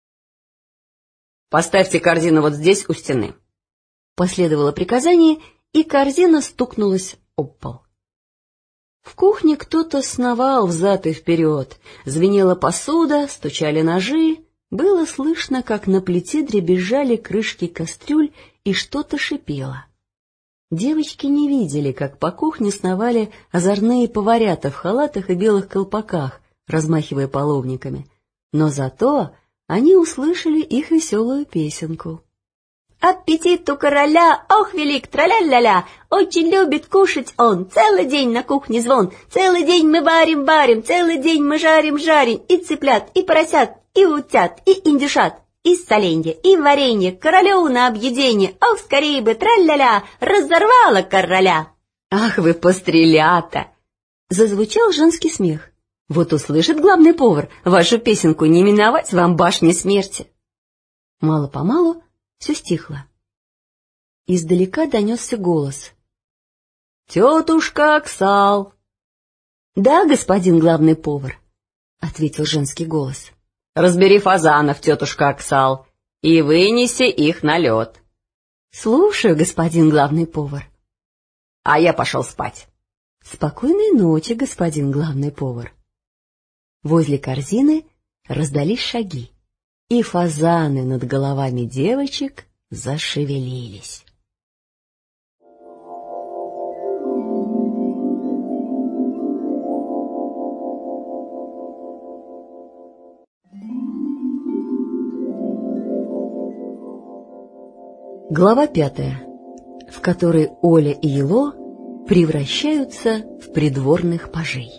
— Поставьте корзину вот здесь у стены. Последовало приказание, и корзина стукнулась об пол. В кухне кто-то сновал взад и вперед, звенела посуда, стучали ножи, было слышно, как на плите дребезжали крышки кастрюль и что-то шипело. Девочки не видели, как по кухне сновали озорные поварята в халатах и белых колпаках, размахивая половниками, но зато они услышали их веселую песенку. Аппетит у короля, ох, велик, траля-ля-ля, очень любит кушать он, целый день на кухне звон, целый день мы варим-варим, целый день мы жарим-жарим, и цыплят, и поросят, и утят, и индюшат, и соленья, и варенье, королю на объедение, ох, скорее бы, траля-ля, разорвала короля. Ах вы пострелята! Зазвучал женский смех. Вот услышит главный повар вашу песенку, не миновать вам башни смерти. Мало-помалу все стихло. Издалека донесся голос. — Тетушка Аксал! — Да, господин главный повар, — ответил женский голос. — Разбери фазанов, тетушка Аксал, и вынеси их на лед. — Слушаю, господин главный повар. — А я пошел спать. — Спокойной ночи, господин главный повар. Возле корзины раздались шаги, и фазаны над головами девочек зашевелились. Глава пятая, в которой Оля и Ело превращаются в придворных пажей.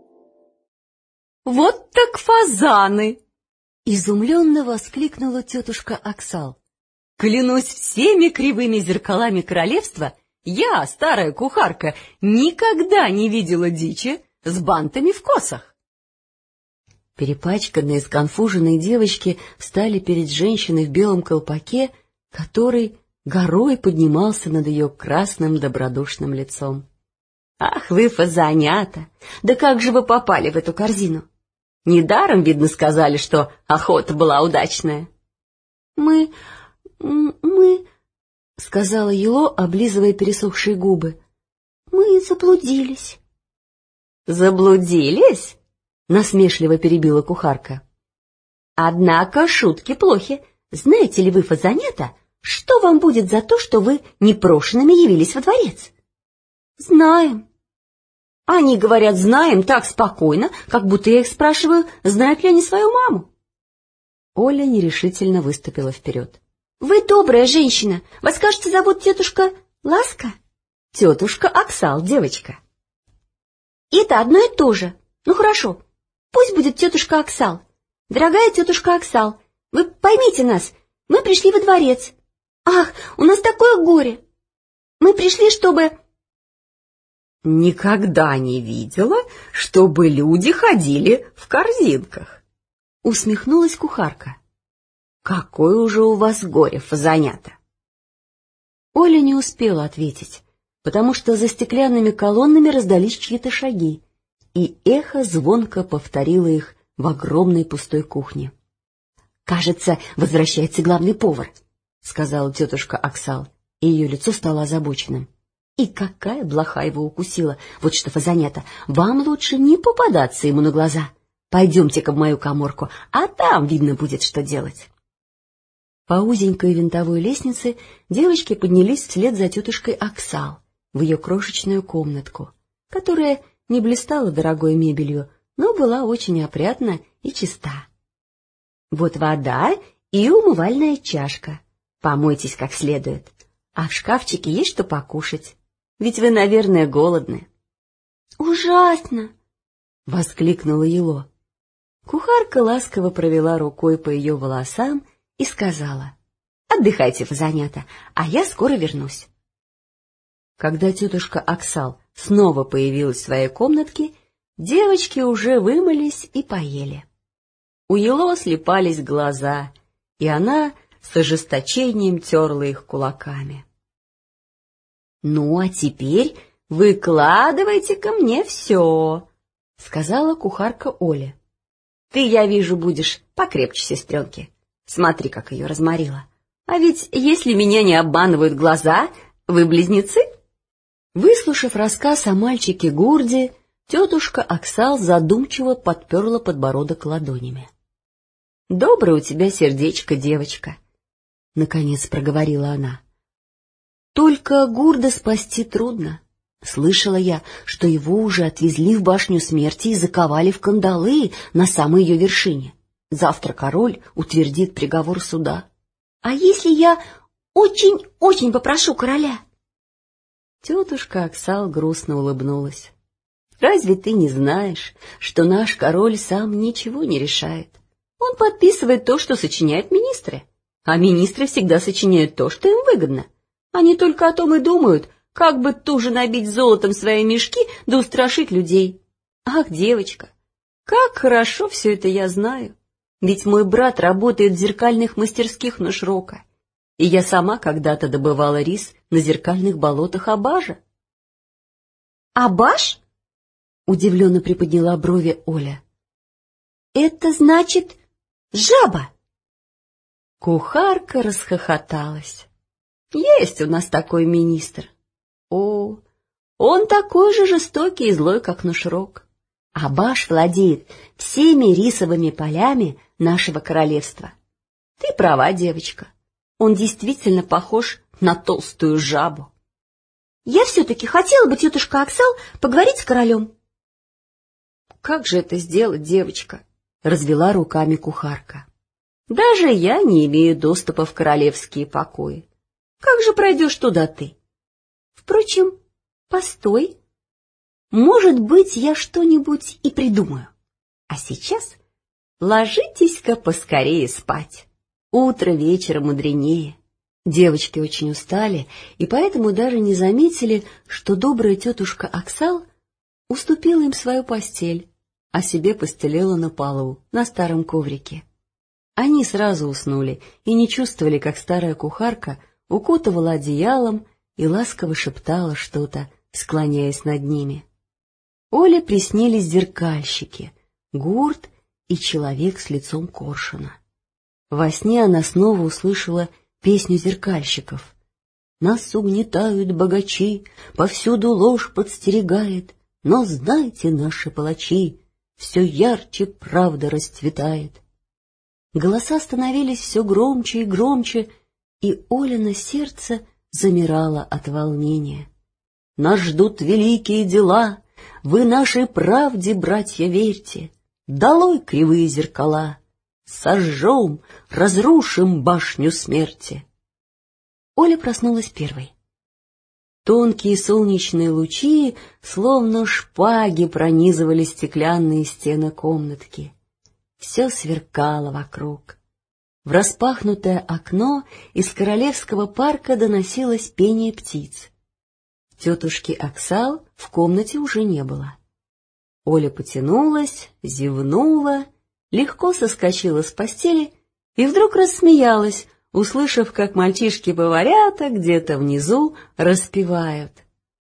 «Вот так фазаны!» — изумленно воскликнула тетушка Аксал. «Клянусь всеми кривыми зеркалами королевства, я, старая кухарка, никогда не видела дичи с бантами в косах!» Перепачканные, сконфуженные девочки встали перед женщиной в белом колпаке, который горой поднимался над ее красным добродушным лицом. «Ах вы, фазанята! Да как же вы попали в эту корзину? Недаром, видно, сказали, что охота была удачная». «Мы... мы...» — сказала Ело, облизывая пересохшие губы. «Мы заблудились». «Заблудились?» — насмешливо перебила кухарка. «Однако шутки плохи. Знаете ли вы, фазанята, что вам будет за то, что вы непрошенными явились во дворец?» «Знаем». Они говорят «знаем» так спокойно, как будто я их спрашиваю, знают ли они свою маму. Оля нерешительно выступила вперед. — Вы добрая женщина. Вас, кажется, зовут тетушка Ласка? — Тетушка Аксал, девочка. — Это одно и то же. Ну хорошо, пусть будет тетушка Аксал. Дорогая тетушка Аксал, вы поймите нас, мы пришли во дворец. Ах, у нас такое горе. Мы пришли, чтобы... — Никогда не видела, чтобы люди ходили в корзинках, — усмехнулась кухарка. — Какое уже у вас горе, фазанята! Оля не успела ответить. потому что за стеклянными колоннами раздались чьи-то шаги, и эхо звонко повторило их в огромной пустой кухне. — Кажется, возвращается главный повар, — сказала тетушка Аксал, и ее лицо стало озабоченным. — И какая блоха его укусила, вот что Фазанета, вам лучше не попадаться ему на глаза. Пойдемте-ка в мою каморку, а там видно будет, что делать. По узенькой винтовой лестнице девочки поднялись вслед за тетушкой Аксал в ее крошечную комнатку, которая не блистала дорогой мебелью, но была очень опрятна и чиста. Вот вода и умывальная чашка. Помойтесь как следует. А в шкафчике есть что покушать. Ведь вы, наверное, голодны. — Ужасно! — воскликнула Ело. Кухарка ласково провела рукой по ее волосам и сказала: — Отдыхайте, Фазанята, а я скоро вернусь. Когда тетушка Аксал снова появилась в своей комнатке, девочки уже вымылись и поели. У Ело слипались глаза, и она с ожесточением терла их кулаками. — Ну, а теперь выкладывайте-ка мне все, — сказала кухарка Оля. — Ты, я вижу, будешь покрепче сестренки. Смотри, как ее разморила. А ведь, если меня не обманывают глаза, вы близнецы? Выслушав рассказ о мальчике Гурде, тетушка Аксал задумчиво подперла подбородок ладонями. — Доброе у тебя сердечко, девочка, — наконец проговорила она. — Только Гурда спасти трудно. Слышала я, что его уже отвезли в башню смерти и заковали в кандалы на самой ее вершине. Завтра король утвердит приговор суда. — А если я очень-очень попрошу короля? Тетушка Аксал грустно улыбнулась. — Разве ты не знаешь, что наш король сам ничего не решает? Он подписывает то, что сочиняют министры, а министры всегда сочиняют то, что им выгодно. Они только о том и думают, как бы туже набить золотом свои мешки да устрашить людей. Ах, девочка, как хорошо все это я знаю, ведь мой брат работает в зеркальных мастерских на Шрока, и я сама когда-то добывала рис на зеркальных болотах Абажа. — Абаж? — удивленно приподняла брови Оля. — Это значит жаба? Кухарка расхохоталась. — Есть у нас такой министр. О, он такой же жестокий и злой, как Нушрок. Абаш владеет всеми рисовыми полями нашего королевства. Ты права, девочка. Он действительно похож на толстую жабу. Я все-таки хотела бы, тетушка Аксал, поговорить с королем. — Как же это сделать, девочка? — развела руками кухарка. — Даже я не имею доступа в королевские покои. Как же пройдешь туда ты? Впрочем, постой. Может быть, я что-нибудь и придумаю. А сейчас ложитесь-ка поскорее спать. Утро вечера мудренее. Девочки очень устали, и поэтому даже не заметили, что добрая тетушка Аксал уступила им свою постель, а себе постелила на полу, на старом коврике. Они сразу уснули и не чувствовали, как старая кухарка укутывала одеялом и ласково шептала что-то, склоняясь над ними. Оле приснились зеркальщики, Гурд и человек с лицом коршуна. Во сне она снова услышала песню зеркальщиков. «Нас угнетают богачи, повсюду ложь подстерегает, но знайте, наши палачи, все ярче правда расцветает». Голоса становились все громче и громче, и Олино сердце замирало от волнения. «Нас ждут великие дела, вы нашей правде, братья, верьте, долой кривые зеркала, сожжем, разрушим башню смерти». Оля проснулась первой. Тонкие солнечные лучи, словно шпаги, пронизывали стеклянные стены комнатки. Все сверкало вокруг. В распахнутое окно из королевского парка доносилось пение птиц. Тетушки Аксал в комнате уже не было. Оля потянулась, зевнула, легко соскочила с постели и вдруг рассмеялась, услышав, как мальчишки-поварята где-то внизу распевают.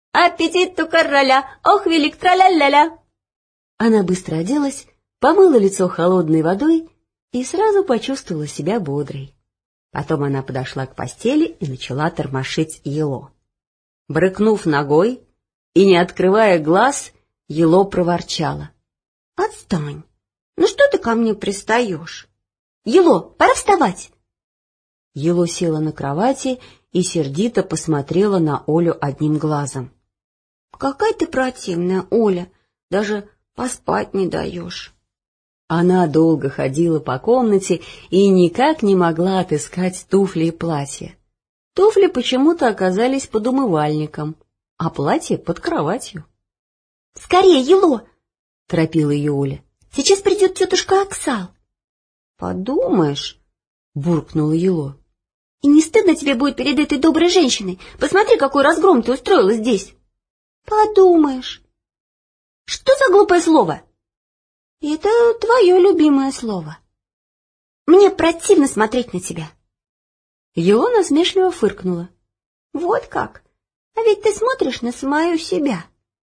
Аппетит у короля, ох, велик траля-ля-ля. Она быстро оделась, помыла лицо холодной водой и сразу почувствовала себя бодрой. Потом она подошла к постели и начала тормошить Ело. Брыкнув ногой и не открывая глаз, Ело проворчала: — Отстань! Ну что ты ко мне пристаешь? Ело, пора вставать! Ело села на кровати и сердито посмотрела на Олю одним глазом. — Какая ты противная, Оля, даже поспать не даешь. Она долго ходила по комнате и никак не могла отыскать туфли и платье. Туфли почему-то оказались под умывальником, а платье под кроватью. — Скорее, Ело! — торопила ее Оля. — Сейчас придет тетушка Оксал. — Подумаешь, — буркнула Ело. — И не стыдно тебе будет перед этой доброй женщиной? Посмотри, какой разгром ты устроила здесь. — Подумаешь. — Что за глупое слово? — Это твое любимое слово. Мне противно смотреть на тебя. Ело насмешливо фыркнула. — Вот как? А ведь ты смотришь на самую себя.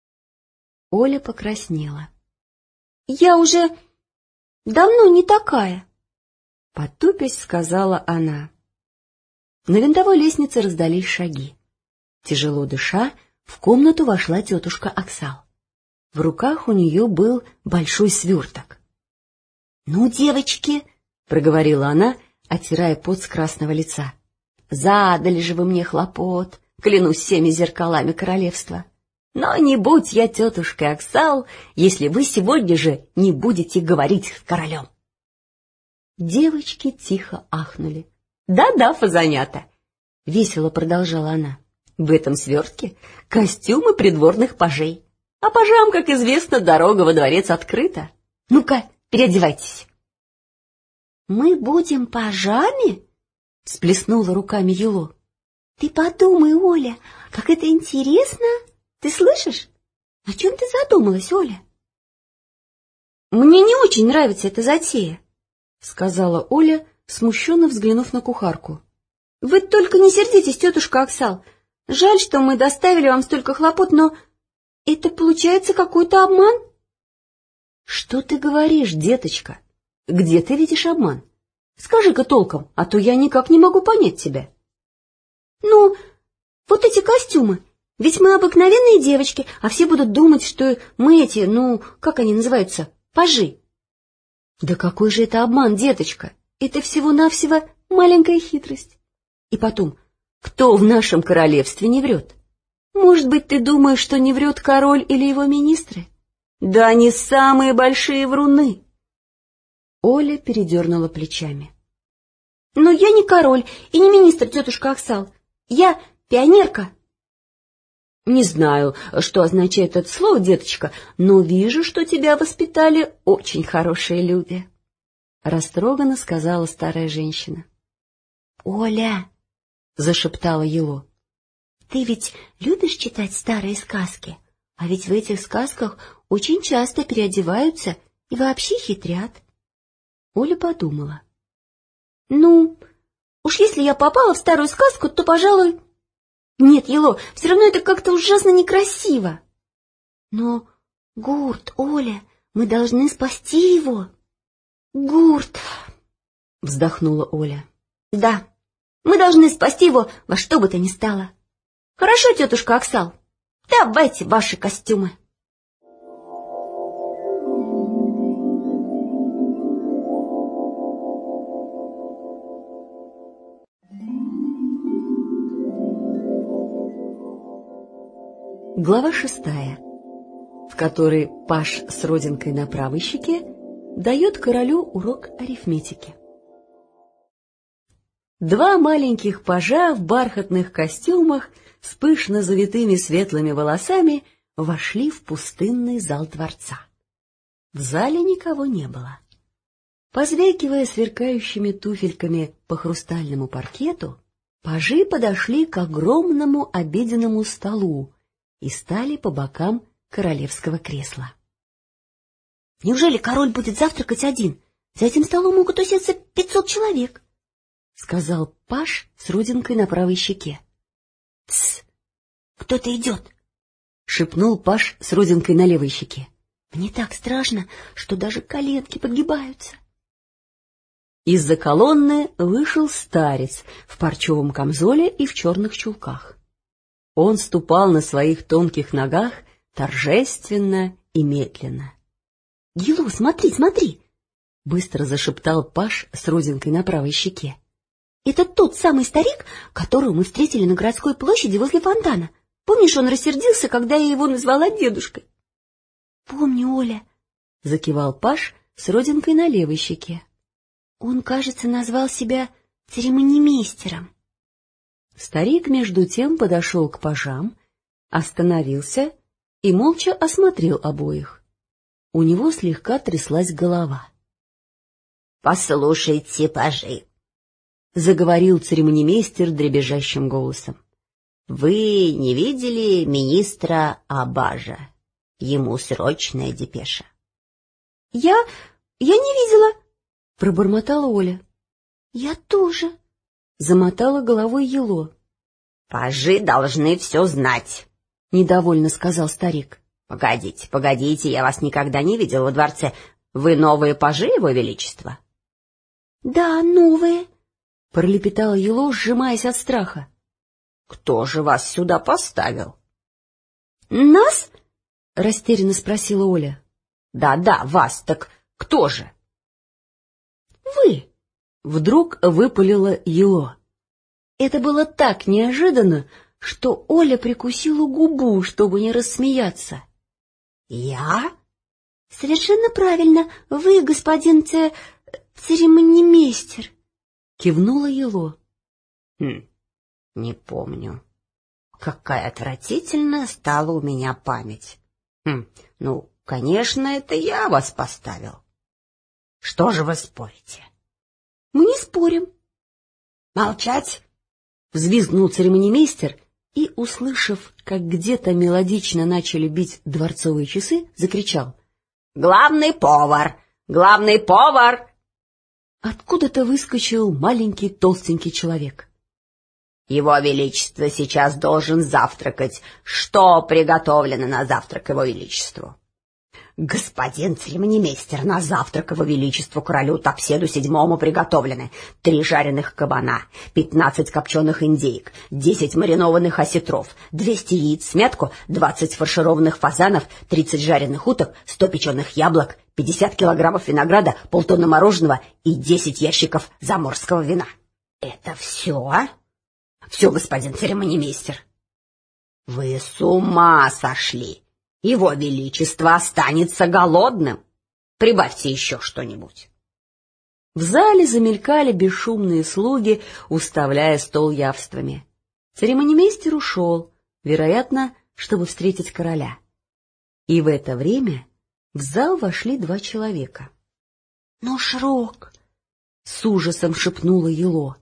Оля покраснела. — Я уже давно не такая, — потупясь сказала она. На винтовой лестнице раздались шаги. Тяжело дыша, в комнату вошла тетушка Оксал. В руках у нее был большой сверток. — Ну, девочки, — проговорила она, оттирая пот с красного лица, — задали же вы мне хлопот, клянусь всеми зеркалами королевства. Но не будь я тетушкой Оксал, если вы сегодня же не будете говорить с королем. Девочки тихо ахнули. «Да-да, фазанята!» — весело продолжала она. «В этом свертке костюмы придворных пажей. А пажам, как известно, дорога во дворец открыта. Ну-ка, переодевайтесь». «Мы будем пажами?» — всплеснула руками Ело. «Ты подумай, Оля, как это интересно! Ты слышишь? О чем ты задумалась, Оля?» «Мне не очень нравится эта затея», — сказала Оля, смущенно взглянув на кухарку. — Вы только не сердитесь, тетушка Оксал. Жаль, что мы доставили вам столько хлопот, но это получается какой-то обман. — Что ты говоришь, деточка? Где ты видишь обман? Скажи-ка толком, а то я никак не могу понять тебя. — Ну, вот эти костюмы. Ведь мы обыкновенные девочки, а все будут думать, что мы эти, ну, как они называются, пажи. — Да какой же это обман, деточка? Это всего-навсего маленькая хитрость. И потом, кто в нашем королевстве не врет? Может быть, ты думаешь, что не врет король или его министры? Да они самые большие вруны. Оля передернула плечами. — Но я не король и не министр, тетушка Оксал. Я пионерка. — Не знаю, что означает это слово, деточка, но вижу, что тебя воспитали очень хорошие люди. — растроганно сказала старая женщина. — Оля, — зашептала Ело, — ты ведь любишь читать старые сказки? А ведь в этих сказках очень часто переодеваются и вообще хитрят. Оля подумала. — Ну, уж если я попала в старую сказку, то, пожалуй... Нет, Ело, все равно это как-то ужасно некрасиво. — Но, Гурт, Оля, мы должны спасти его. — Гурт, — вздохнула Оля. — Да, мы должны спасти его во что бы то ни стало. Хорошо, тетушка Оксал, давайте ваши костюмы. Глава шестая, в которой паж с родинкой на правой щеке дает королю урок арифметики. Два маленьких пажа в бархатных костюмах с пышно завитыми светлыми волосами вошли в пустынный зал дворца. В зале никого не было. Позвякивая сверкающими туфельками по хрустальному паркету, пажи подошли к огромному обеденному столу и стали по бокам королевского кресла. — Неужели король будет завтракать один? За этим столом могут усесться пятьсот человек, — сказал паж с родинкой на правой щеке. — Тсс! Кто-то идет! шепнул Паш с родинкой на левой щеке. — Мне так страшно, что даже коленки подгибаются. Из-за колонны вышел старец в парчевом камзоле и в черных чулках. Он ступал на своих тонких ногах торжественно и медленно. — Гилу, смотри, смотри! — быстро зашептал Паш с родинкой на правой щеке. — Это тот самый старик, которого мы встретили на городской площади возле фонтана. Помнишь, он рассердился, когда я его назвала дедушкой? — Помню, Оля, — закивал Паш с родинкой на левой щеке. Он, кажется, назвал себя церемонимейстером. Старик, между тем, подошел к пажам, остановился и молча осмотрел обоих. У него слегка тряслась голова. — Послушайте, пажи, — заговорил церемонимейстер дребезжащим голосом. — Вы не видели министра Абажа? Ему срочная депеша. — Я... я не видела, — пробормотала Оля. — Я тоже, — замотала головой Ело. — Пажи должны все знать, — недовольно сказал старик. — Погодите, погодите, я вас никогда не видел во дворце. Вы новые пажи, его величество? — Да, новые, — пролепетала Ело, сжимаясь от страха. — Кто же вас сюда поставил? — Нас? — растерянно спросила Оля. Да, — Да-да, вас, так кто же? Вы! — вдруг выпалила Ело. Это было так неожиданно, что Оля прикусила губу, чтобы не рассмеяться. — Я? — Совершенно правильно, вы, господин ц... церемонимейстер, — кивнула Ело. — Хм, не помню. Какая отвратительная стала у меня память. Хм, ну, конечно, это я вас поставил. Что же вы спорите? — Мы не спорим. — Молчать! — взвизгнул церемонимейстер и, услышав, как где-то мелодично начали бить дворцовые часы, закричал: — Главный повар! Главный повар! Откуда-то выскочил маленький толстенький человек. — Его Величество сейчас должен завтракать. Что приготовлено на завтрак Его Величеству? — Господин церемонимейстер, на завтрак Его Величеству королю Топседу седьмому приготовлены три жареных кабана, пятнадцать копченых индейок, десять маринованных осетров, двести яиц смятку, двадцать фаршированных фазанов, тридцать жареных уток, сто печеных яблок, пятьдесят килограммов винограда, полтонны мороженого и десять ящиков заморского вина. — Это все? — Все, господин церемонимейстер. — Вы с ума сошли! Его Величество останется голодным. Прибавьте еще что-нибудь. В зале замелькали бесшумные слуги, уставляя стол явствами. Церемонимейстер ушел, вероятно, чтобы встретить короля. И в это время в зал вошли два человека. — Нушрок! — с ужасом шепнула Ело.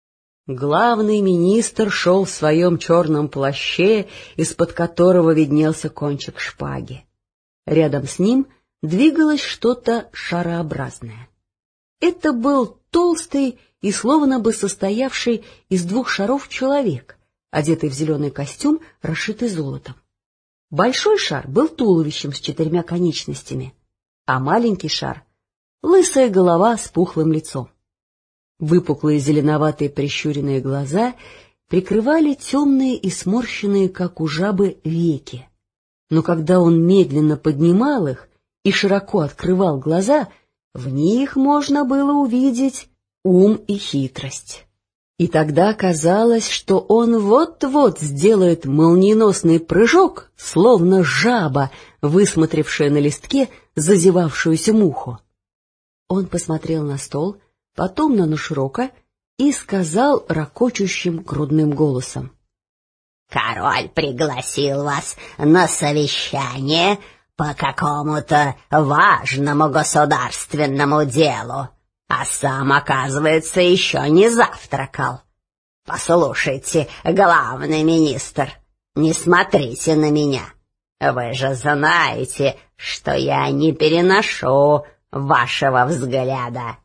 Главный министр шел в своем черном плаще, из-под которого виднелся кончик шпаги. Рядом с ним двигалось что-то шарообразное. Это был толстый и словно бы состоявший из двух шаров человек, одетый в зеленый костюм, расшитый золотом. Большой шар был туловищем с четырьмя конечностями, а маленький шар — лысая голова с пухлым лицом. Выпуклые зеленоватые прищуренные глаза прикрывали темные и сморщенные, как у жабы, веки. Но когда он медленно поднимал их и широко открывал глаза, в них можно было увидеть ум и хитрость. И тогда казалось, что он вот-вот сделает молниеносный прыжок, словно жаба, высмотревшая на листке зазевавшуюся муху. Он посмотрел на стол, потом на Нушрока и сказал ракочущим грудным голосом: — Король пригласил вас на совещание по какому-то важному государственному делу, а сам, оказывается, еще не завтракал. Послушайте, главный министр, не смотрите на меня. Вы же знаете, что я не переношу вашего взгляда.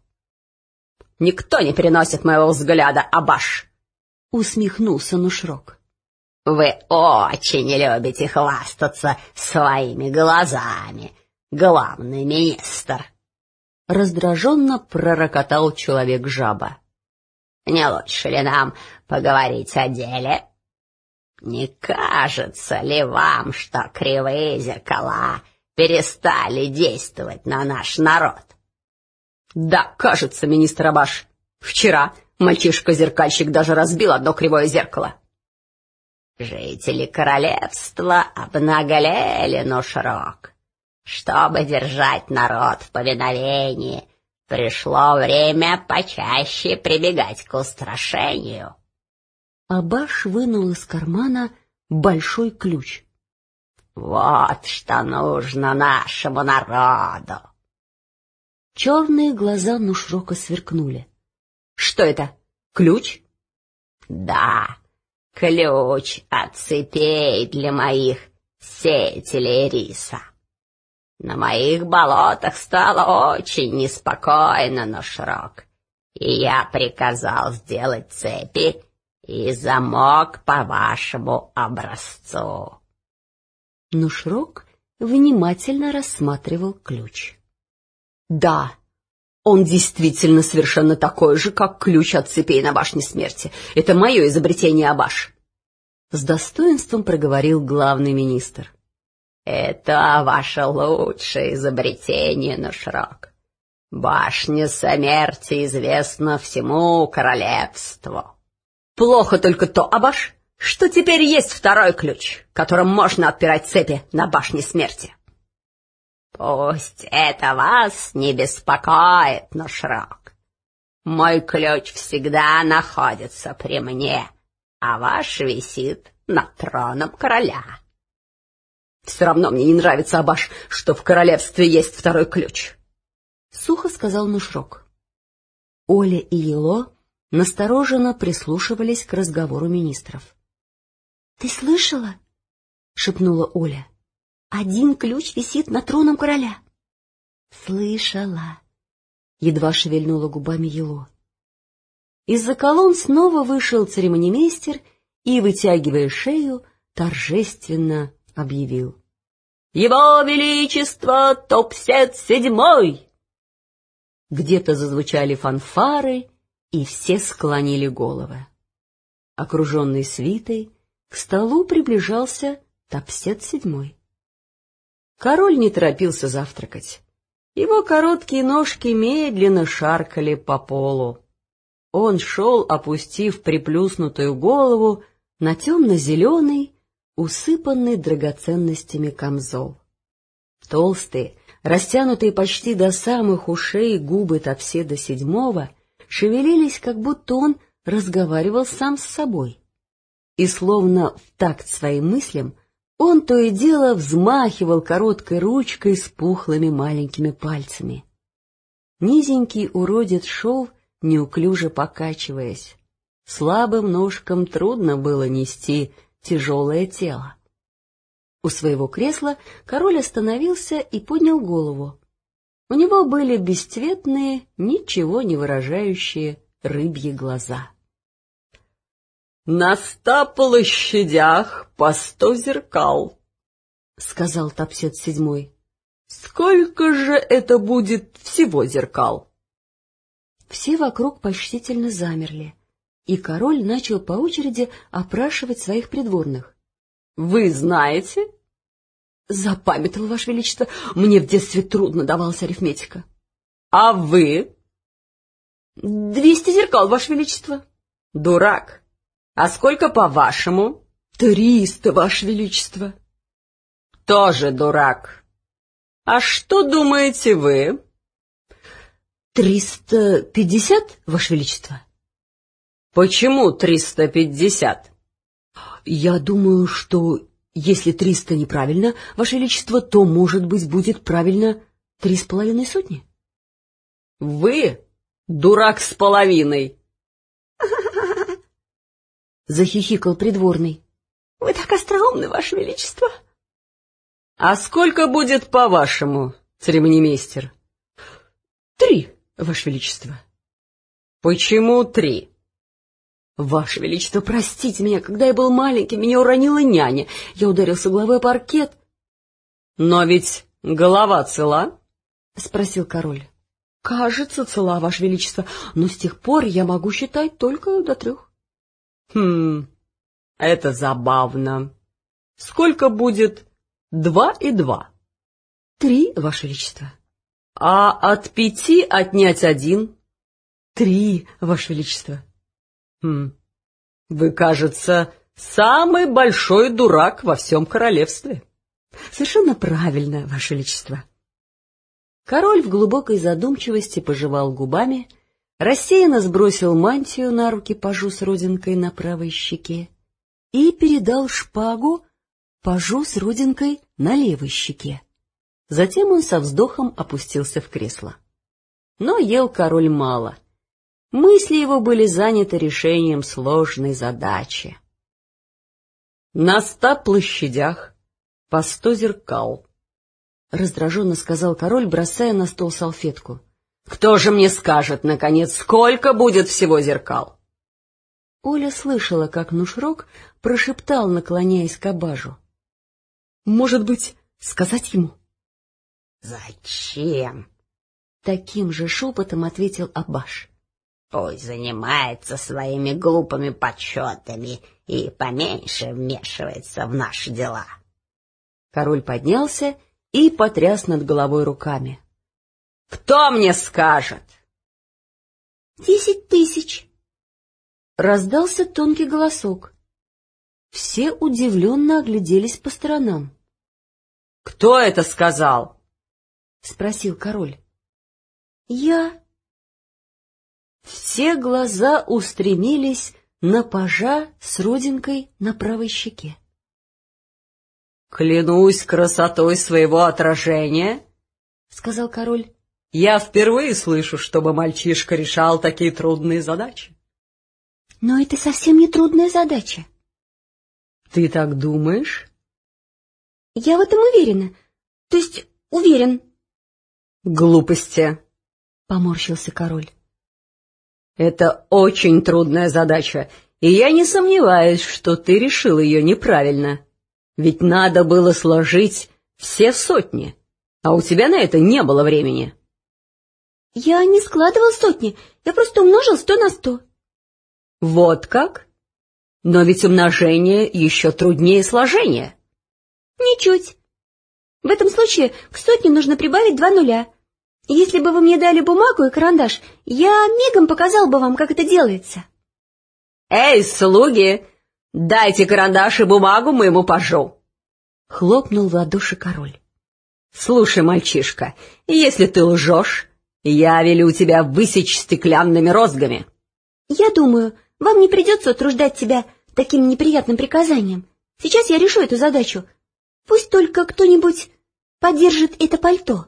— Никто не переносит моего взгляда, Абаш! — усмехнулся Нушрок. Вы очень любите хвастаться своими глазами, главный министр. Раздраженно пророкотал человек-жаба. Не лучше ли нам поговорить о деле? Не кажется ли вам, что кривые зеркала перестали действовать на наш народ? Да, кажется, министр Абаш. Вчера мальчишка-зеркальщик даже разбил одно кривое зеркало. Жители королевства обнаглели, Нушрок. Чтобы держать народ в повиновении, пришло время почаще прибегать к устрашению. Абаш вынул из кармана большой ключ. Вот что нужно нашему народу. Черные глаза Нушрока сверкнули. Что это? Ключ? Да, ключ от цепей для моих сеятелей риса. На моих болотах стало очень неспокойно, Нушрок, и я приказал сделать цепи и замок по вашему образцу. Нушрок внимательно рассматривал ключ. Да, он действительно совершенно такой же, как ключ от цепей на башне смерти. Это мое изобретение, Абаш. С достоинством проговорил главный министр. Это ваше лучшее изобретение, Нушрок. Башня смерти известна всему королевству. Плохо только то, Абаш, что теперь есть второй ключ, которым можно отпирать цепи на башне смерти. Пусть это вас не беспокоит, Нушрок. Мой ключ всегда находится при мне, а ваш висит над троном короля. Все равно мне не нравится, Абаш, что в королевстве есть второй ключ, — сухо сказал Нушрок. Оля и Ело настороженно прислушивались к разговору министров. — Ты слышала? — шепнула Оля. — Один ключ висит над троном короля. — Слышала, — едва шевельнула губами Ело. Из-за колонн снова вышел церемонимейстер и, вытягивая шею, торжественно объявил: «Его Величество Топсет седьмой!» Где-то зазвучали фанфары, и все склонили головы. Окруженный свитой, к столу приближался Топсет седьмой. Король не торопился завтракать. Его короткие ножки медленно шаркали по полу. Он шел, опустив приплюснутую голову на темно-зеленый, усыпанный драгоценностями камзол. Толстые, растянутые почти до самых ушей губы Топседа седьмого шевелились, как будто он разговаривал сам с собой. И словно в такт своим мыслям он то и дело взмахивал короткой ручкой с пухлыми маленькими пальцами. Низенький уродец шел, неуклюже покачиваясь. Слабым ножкам трудно было нести тяжелое тело. У своего кресла король остановился и поднял голову. У него были бесцветные, ничего не выражающие рыбьи глаза. — На ста площадях по сто зеркал, — сказал Топсет седьмой. — Сколько же это будет всего зеркал? Все вокруг почтительно замерли, и король начал по очереди опрашивать своих придворных. — Вы знаете? — Запамятовал, Ваше Величество. Мне в детстве трудно давалась арифметика. — А вы? — Двести зеркал, Ваше Величество. — Дурак. А сколько по-вашему? — Триста, Ваше Величество. — Тоже дурак. А что думаете вы? — Триста пятьдесят, Ваше Величество. — Почему триста пятьдесят? — Я думаю, что если триста неправильно, Ваше Величество, то, может быть, будет правильно три с половиной сотни. — Вы дурак с половиной! — захихикал придворный. — Вы так остроумны, Ваше Величество! — А сколько будет по-вашему, церемонимейстер? — Три, Ваше Величество. — Почему три? Ваше Величество, простите меня, когда я был маленький, меня уронила няня. Я ударился головой о паркет. — Но ведь голова цела? — спросил король. — Кажется, цела, Ваше Величество, но с тех пор я могу считать только до трех. — Хм, это забавно. Сколько будет два и два? — Три, Ваше Величество. — А от пяти отнять один? — Три, Ваше Величество. — Хм, вы, кажется, самый большой дурак во всем королевстве. — Совершенно правильно, Ваше Величество. Король в глубокой задумчивости пожевал губами, рассеянно сбросил мантию на руки пажу с родинкой на правой щеке и передал шпагу пажу с родинкой на левой щеке. Затем он со вздохом опустился в кресло. Но ел король мало. Мысли его были заняты решением сложной задачи. На ста площадях по сто зеркал, — раздраженно сказал король, бросая на стол салфетку. — Кто же мне скажет, наконец, сколько будет всего зеркал? Оля слышала, как Нушрок прошептал, наклоняясь к Абажу. — Может быть, сказать ему? — Зачем? — таким же шепотом ответил Абаш. — Пусть занимается своими глупыми подсчетами и поменьше вмешивается в наши дела. Король поднялся и потряс над головой руками. — Кто мне скажет? — Десять тысяч. Раздался тонкий голосок. Все удивленно огляделись по сторонам. — Кто это сказал? — спросил король. — Я. Все глаза устремились на пажа с родинкой на правой щеке. — Клянусь красотой своего отражения, — сказал король, — я впервые слышу, чтобы мальчишка решал такие трудные задачи. — Но это совсем не трудная задача. — Ты так думаешь? — Я в этом уверена. То есть уверен. — Глупости, — поморщился король. — Это очень трудная задача, и я не сомневаюсь, что ты решил ее неправильно. Ведь надо было сложить все сотни, а у тебя на это не было времени. — Я не складывал сотни, я просто умножил сто на сто. — Вот как? Но ведь умножение еще труднее сложения. — Ничуть. В этом случае к сотне нужно прибавить два нуля. Если бы вы мне дали бумагу и карандаш, я мигом показал бы вам, как это делается. — Эй, слуги, дайте карандаш и бумагу моему пажу! — хлопнул в ладоши король. — Слушай, мальчишка, если ты лжешь, я велю тебя высечь стеклянными розгами. — Я думаю, вам не придется утруждать тебя таким неприятным приказанием. Сейчас я решу эту задачу. Пусть только кто-нибудь подержит это пальто.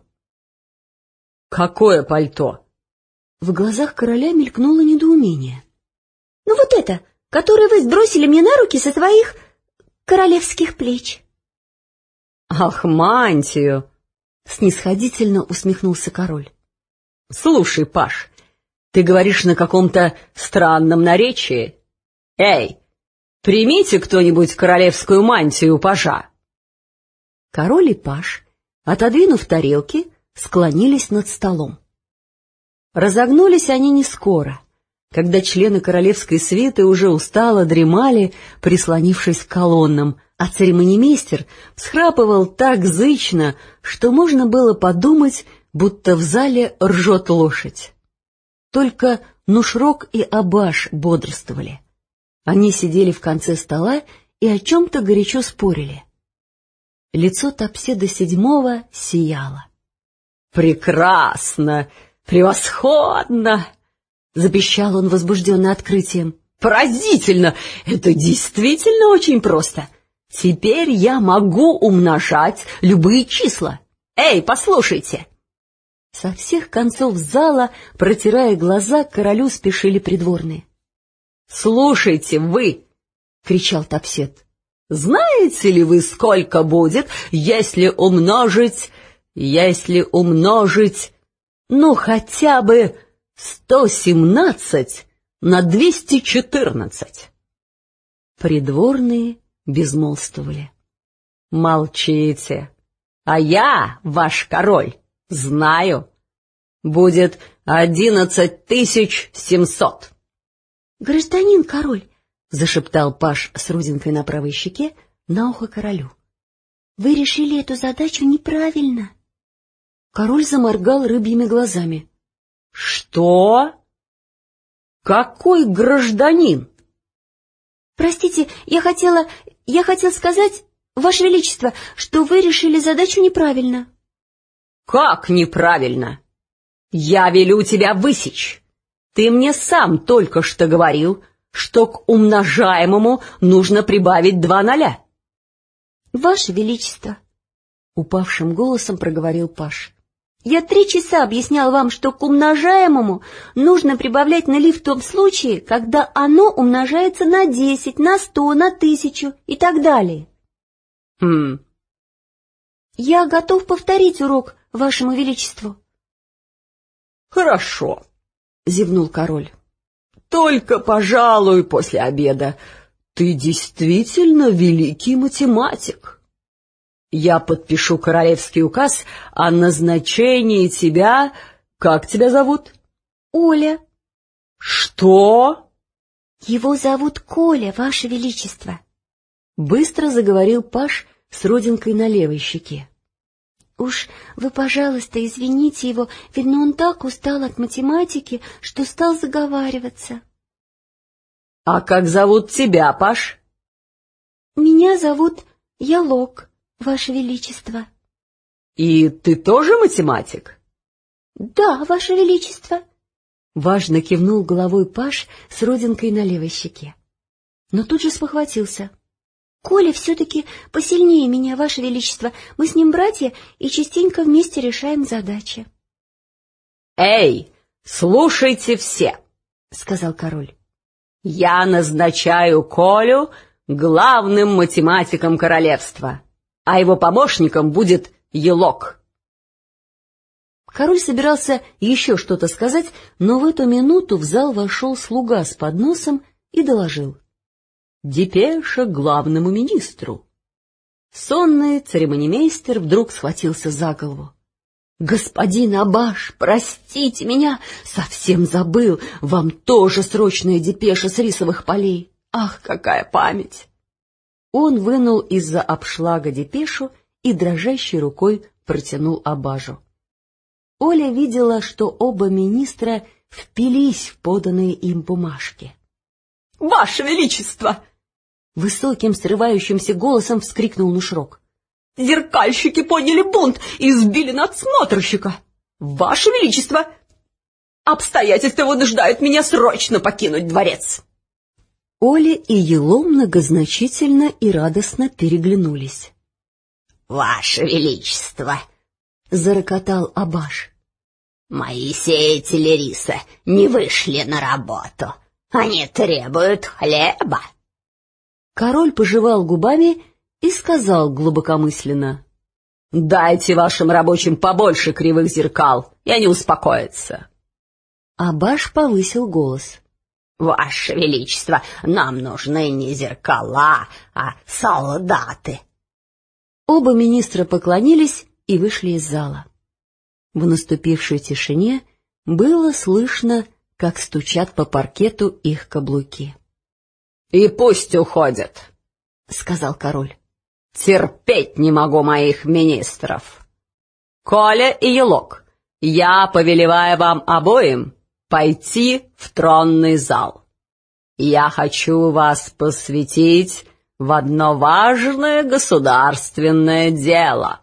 — Какое пальто? В глазах короля мелькнуло недоумение. — Ну вот это, которое вы сбросили мне на руки со своих королевских плеч. — Ах, мантию! — снисходительно усмехнулся король. — Слушай, паж, ты говоришь на каком-то странном наречии. Эй, примите кто-нибудь королевскую мантию у пажа. Король и паж, отодвинув тарелки, склонились над столом. Разогнулись они не скоро, когда члены королевской свиты уже устало дремали, прислонившись к колоннам, а церемонимейстер всхрапывал так зычно, что можно было подумать, будто в зале ржет лошадь. Только Нушрок и Абаш бодрствовали. Они сидели в конце стола и о чем-то горячо спорили. Лицо Топседа седьмого сияло. — Прекрасно! Превосходно! — запищал он возбужденно открытием. — Поразительно! Это действительно очень просто. Теперь я могу умножать любые числа. Эй, послушайте! Со всех концов зала, протирая глаза, к королю спешили придворные. — Слушайте вы! — кричал Топсед. — Знаете ли вы, сколько будет, если умножить... если умножить... ну, хотя бы сто семнадцать на двести четырнадцать. Придворные безмолвствовали. Молчите, а я, ваш король, знаю. Будет одиннадцать тысяч семьсот. Гражданин король, — зашептал паж с родинкой на правой щеке на ухо королю. — вы решили эту задачу неправильно. Король заморгал рыбьими глазами. — Что? Какой гражданин? — Простите, я хотела... я хотела сказать, Ваше Величество, что вы решили задачу неправильно. — Как неправильно? Я велю тебя высечь. Ты мне сам только что говорил, что к умножаемому нужно прибавить два ноля. — Ваше Величество, — упавшим голосом проговорил паж, — я три часа объяснял вам, что к умножаемому нужно прибавлять ноли в том случае, когда оно умножается на десять, на сто, на тысячу и так далее. — Хм. — Я готов повторить урок Вашему Величеству. — Хорошо, — зевнул король. — Только, пожалуй, после обеда. Ты действительно великий математик. Я подпишу королевский указ о назначении тебя... Как тебя зовут? — Оля. — Что? — Его зовут Коля, Ваше Величество. Быстро заговорил паж с родинкой на левой щеке. — Уж вы, пожалуйста, извините его, видно, он так устал от математики, что стал заговариваться. — А как зовут тебя, паж? — Меня зовут Ялок, Ваше Величество. — И ты тоже математик? — Да, Ваше Величество. Важно кивнул головой паж с родинкой на левой щеке. Но тут же спохватился. — Коля все-таки посильнее меня, Ваше Величество. Мы с ним братья и частенько вместе решаем задачи. — Эй, слушайте все, — сказал король. — Я назначаю Колю главным математиком королевства, а его помощником будет Елок. Король собирался еще что-то сказать, но в эту минуту в зал вошел слуга с подносом и доложил. Депеша главному министру. Сонный церемонимейстер вдруг схватился за голову. — Господин Абаш, простите меня, совсем забыл, вам тоже срочная депеша с рисовых полей. Ах, какая память! Он вынул из-за обшлага депешу и дрожащей рукой протянул Абажу. Оля видела, что оба министра впились в поданные им бумажки. — Ваше Величество! — высоким срывающимся голосом вскрикнул Нушрок. — Зеркальщики подняли бунт и сбили надсмотрщика. Ваше Величество! Обстоятельства вынуждают меня срочно покинуть дворец. Оля и Ело многозначительно и радостно переглянулись. — Ваше Величество! — зарокотал Абаш. — Мои сеятели риса не вышли на работу. Они требуют хлеба. Король пожевал губами и сказал глубокомысленно. — Дайте вашим рабочим побольше кривых зеркал, и они успокоятся. Абаш повысил голос. — Ваше Величество, нам нужны не зеркала, а солдаты. Оба министра поклонились и вышли из зала. В наступившей тишине было слышно, как стучат по паркету их каблуки. — И пусть уходят, — сказал король. — Терпеть не могу моих министров. Коля и Елок, я повелеваю вам обоим пойти в тронный зал. Я хочу вас посвятить в одно важное государственное дело.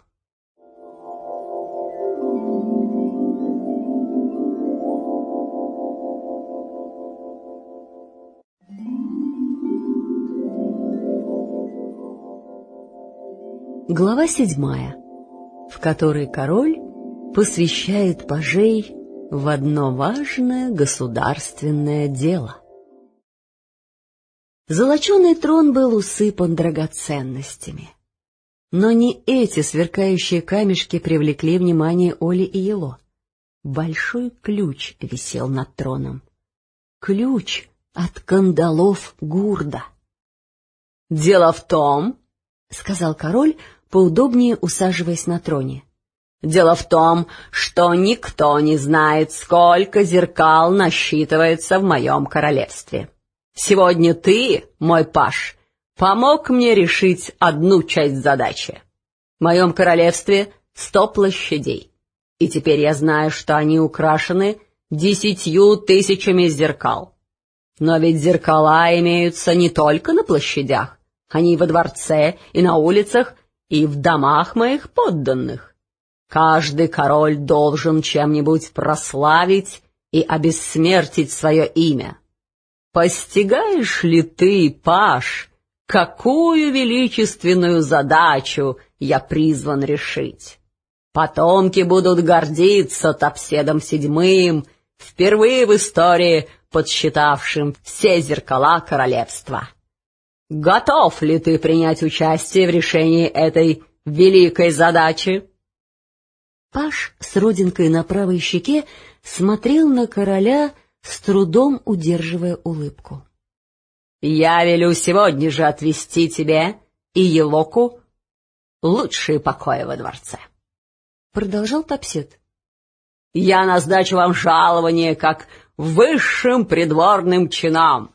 Глава седьмая, в которой король посвящает пажей в одно важное государственное дело. Золоченый трон был усыпан драгоценностями. Но не эти сверкающие камешки привлекли внимание Оли и Ело. Большой ключ висел над троном. Ключ от кандалов Гурда. «Дело в том, — сказал король, поудобнее усаживаясь на троне, — дело в том, что никто не знает, сколько зеркал насчитывается в моем королевстве. Сегодня ты, мой паж, помог мне решить одну часть задачи. В моем королевстве сто площадей, и теперь я знаю, что они украшены десятью тысячами зеркал. Но ведь зеркала имеются не только на площадях, они и во дворце, и на улицах, и в домах моих подданных. Каждый король должен чем-нибудь прославить и обессмертить свое имя. Постигаешь ли ты, паж, какую величественную задачу я призван решить? Потомки будут гордиться Топседом седьмым, впервые в истории подсчитавшим все зеркала королевства. Готов ли ты принять участие в решении этой великой задачи?» Паж с родинкой на правой щеке смотрел на короля, с трудом удерживая улыбку. «Я велю сегодня же отвести тебе и Елоку лучшие покои во дворце», — продолжал Топсед. «Я назначу вам жалование как высшим придворным чинам».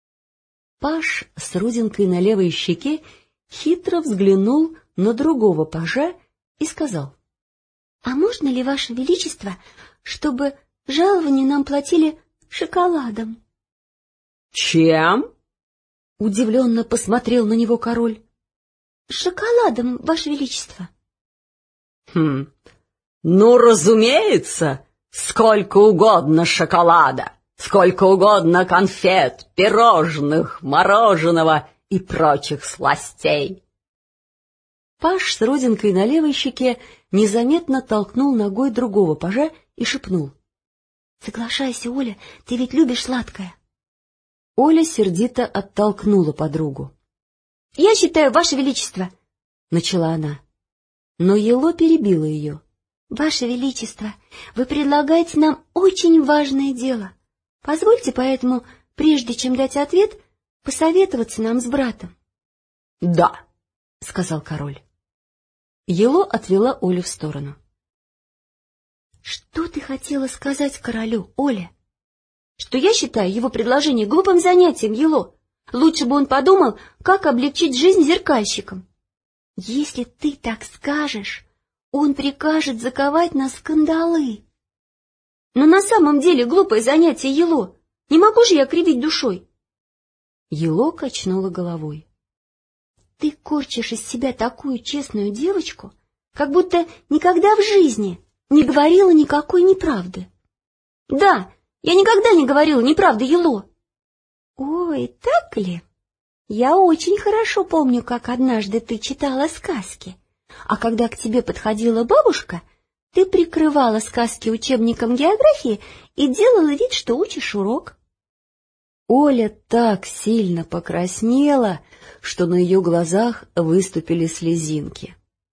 Паж с родинкой на левой щеке хитро взглянул на другого пажа и сказал: «А можно ли, Ваше Величество, чтобы жалование нам платили шоколадом?» «Чем?» — удивленно посмотрел на него король. «Шоколадом, Ваше Величество». «Хм, ну, разумеется, сколько угодно шоколада, сколько угодно конфет, пирожных, мороженого и прочих сластей». Паж с родинкой на левой щеке незаметно толкнул ногой другого пажа и шепнул: «Соглашайся, Оля, ты ведь любишь сладкое». Оля сердито оттолкнула подругу. «Я считаю, Ваше Величество», — начала она. Но Ело перебила ее. «Ваше Величество, вы предлагаете нам очень важное дело. Позвольте поэтому, прежде чем дать ответ, посоветоваться нам с братом». «Да», — сказал король. Ело отвела Олю в сторону. «Что ты хотела сказать королю, Оля?» «Что я считаю его предложение глупым занятием, Ело. Лучше бы он подумал, как облегчить жизнь зеркальщикам. Если ты так скажешь, он прикажет заковать нас в кандалы». «Но на самом деле глупое занятие, Ело. Не могу же я кривить душой». Ело качнула головой. «Ты корчишь из себя такую честную девочку, как будто никогда в жизни не говорила никакой неправды». «Да, я никогда не говорила неправды, Ело». «Ой, так ли? Я очень хорошо помню, как однажды ты читала сказки, а когда к тебе подходила бабушка, ты прикрывала сказки учебником географии и делала вид, что учишь урок». Оля так сильно покраснела, что на ее глазах выступили слезинки.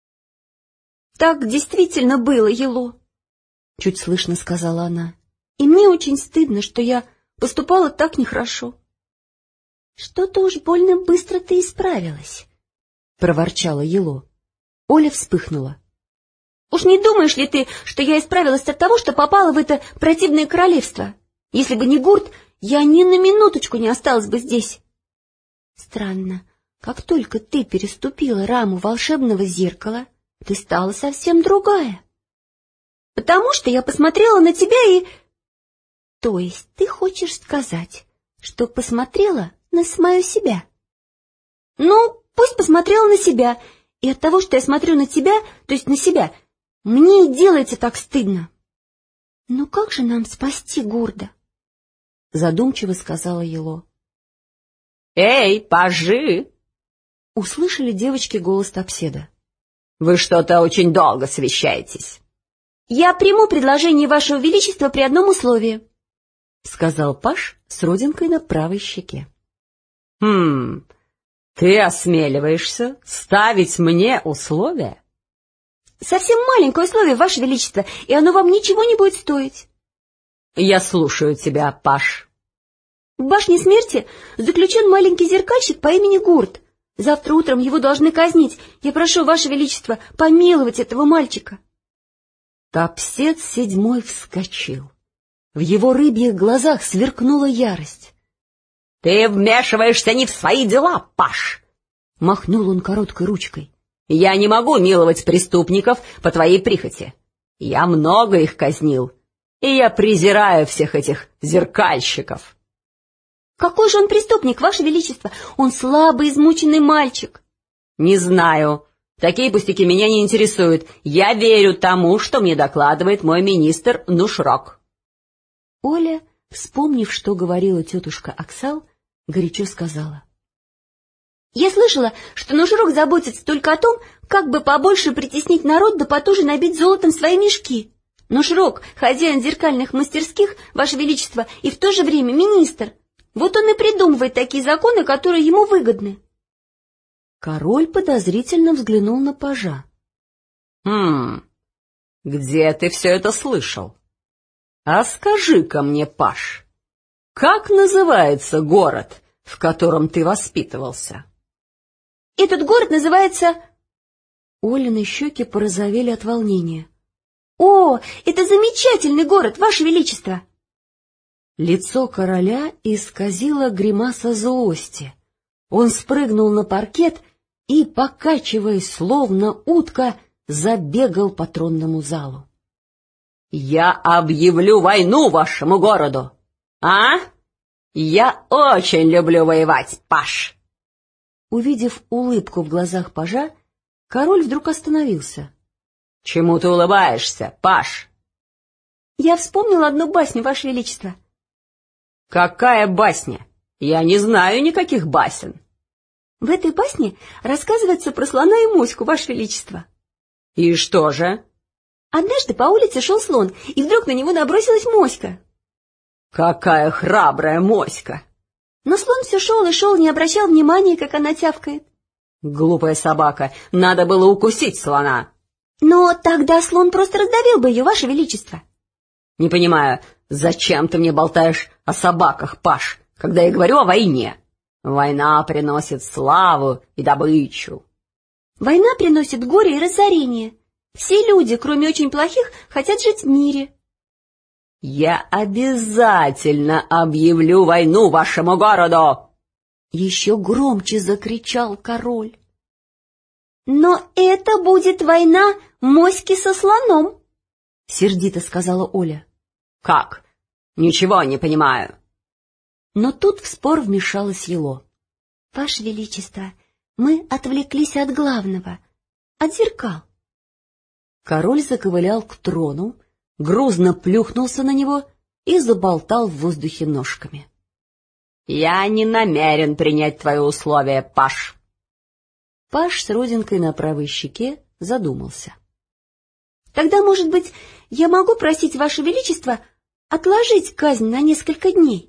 «Так действительно было, Ело», — чуть слышно сказала она. «И мне очень стыдно, что я поступала так нехорошо». «Что-то уж больно быстро ты исправилась», — проворчала Ело. Оля вспыхнула. «Уж не думаешь ли ты, что я исправилась от того, что попала в это противное королевство? Если бы не Гурт, я ни на минуточку не осталась бы здесь». «Странно, как только ты переступила раму волшебного зеркала, ты стала совсем другая». «Потому что я посмотрела на тебя и...» «То есть ты хочешь сказать, что посмотрела на самую себя?» «Ну, пусть посмотрела на себя, и от того, что я смотрю на тебя, то есть на себя, мне и делается так стыдно». «Ну как же нам спасти Гурда?» — задумчиво сказала Ело. «Эй, пажи!» — услышали девочки голос Топседа. «Вы что-то очень долго совещаетесь». «Я приму предложение Вашего Величества при одном условии», — сказал паж с родинкой на правой щеке. «Хм, ты осмеливаешься ставить мне условия?» «Совсем маленькое условие, Ваше Величество, и оно вам ничего не будет стоить». «Я слушаю тебя, паж». В башне смерти заключен маленький зеркальщик по имени Гурт. Завтра утром его должны казнить. Я прошу, Ваше Величество, помиловать этого мальчика. Топсет седьмой вскочил. В его рыбьих глазах сверкнула ярость. — Ты вмешиваешься не в свои дела, Паш! — махнул он короткой ручкой. — Я не могу миловать преступников по твоей прихоти. Я много их казнил, и я презираю всех этих зеркальщиков. — Какой же он преступник, Ваше Величество? Он слабый, измученный мальчик. — Не знаю. Такие пустяки меня не интересуют. Я верю тому, что мне докладывает мой министр Нушрок. Оля, вспомнив, что говорила тетушка Аксал, горячо сказала. — Я слышала, что Нушрок заботится только о том, как бы побольше притеснить народ да потуже набить золотом свои мешки. Нушрок — хозяин зеркальных мастерских, Ваше Величество, и в то же время министр. Вот он и придумывает такие законы, которые ему выгодны. Король подозрительно взглянул на пажа. — Хм, где ты все это слышал? А скажи-ка мне, Паш, как называется город, в котором ты воспитывался? — Этот город называется... Олины щеки порозовели от волнения. — О, это замечательный город, Ваше Величество! Лицо короля исказило гримаса злости. Он спрыгнул на паркет и, покачиваясь, словно утка, забегал по тронному залу. — Я объявлю войну вашему городу! А? Я очень люблю воевать, Паш! Увидев улыбку в глазах пажа, король вдруг остановился. — Чему ты улыбаешься, Паш? — Я вспомнил одну басню, Ваше Величество. — Какая басня? Я не знаю никаких басен. — В этой басне рассказывается про слона и моську, Ваше Величество. — И что же? Однажды по улице шел слон, и вдруг на него набросилась моська. — Какая храбрая моська! Но слон все шел и шел, не обращал внимания, как она тявкает. — Глупая собака, надо было укусить слона. — Но тогда слон просто раздавил бы ее, Ваше Величество. — Не понимаю, зачем ты мне болтаешь о собаках, Паш, когда я говорю о войне? Война приносит славу и добычу. — Война приносит горе и разорение. Все люди, кроме очень плохих, хотят жить в мире. — Я обязательно объявлю войну вашему городу! — еще громче закричал король. — Но это будет война моськи со слоном, — сердито сказала Оля. — Как? Ничего не понимаю. Но тут в спор вмешалась Ело. — Ваше Величество, мы отвлеклись от главного, от зеркал. Король заковылял к трону, грузно плюхнулся на него и заболтал в воздухе ножками. — Я не намерен принять твои условия, Паш. Паш с родинкой на правой щеке задумался. — Тогда, может быть, я могу просить Ваше Величество отложить казнь на несколько дней?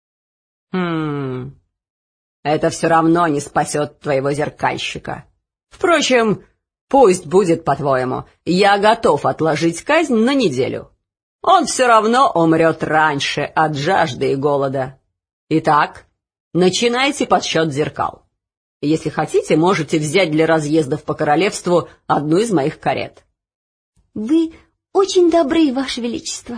— Хм... Это все равно не спасет твоего зеркальщика. Впрочем, пусть будет по-твоему. Я готов отложить казнь на неделю. Он все равно умрет раньше от жажды и голода. Итак, начинайте подсчет зеркал. Если хотите, можете взять для разъездов по королевству одну из моих карет. — Вы очень добры, Ваше Величество.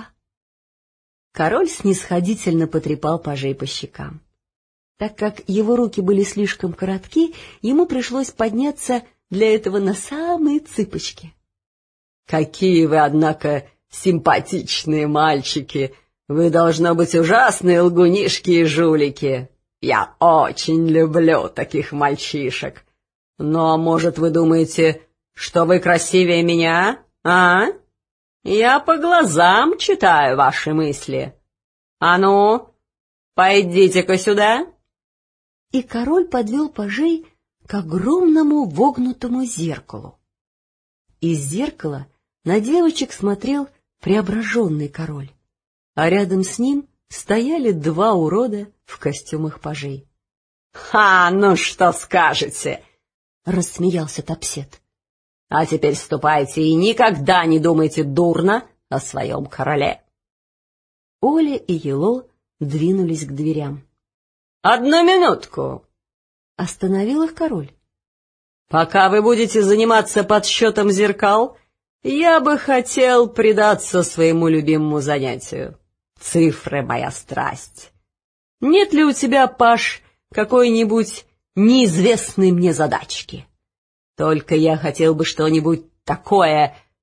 Король снисходительно потрепал пажей по щекам. Так как его руки были слишком коротки, ему пришлось подняться для этого на самые цыпочки. — Какие вы, однако, симпатичные мальчики! Вы, должно быть, ужасные лгунишки и жулики. Я очень люблю таких мальчишек. Но, может, вы думаете, что вы красивее меня, а? Я по глазам читаю ваши мысли. А ну, пойдите-ка сюда. И король подвел пажей к огромному вогнутому зеркалу. Из зеркала на девочек смотрел преображенный король, а рядом с ним стояли два урода в костюмах пажей. — Ха, ну что скажете? — рассмеялся Топсет. — А теперь ступайте и никогда не думайте дурно о своем короле. Оля и Ело двинулись к дверям. одну минутку!» — остановил их король. «Пока вы будете заниматься подсчетом зеркал, я бы хотел предаться своему любимому занятию. Цифры — моя страсть. Нет ли у тебя, Паш, какой-нибудь неизвестной мне задачки? Только я хотел бы что-нибудь такое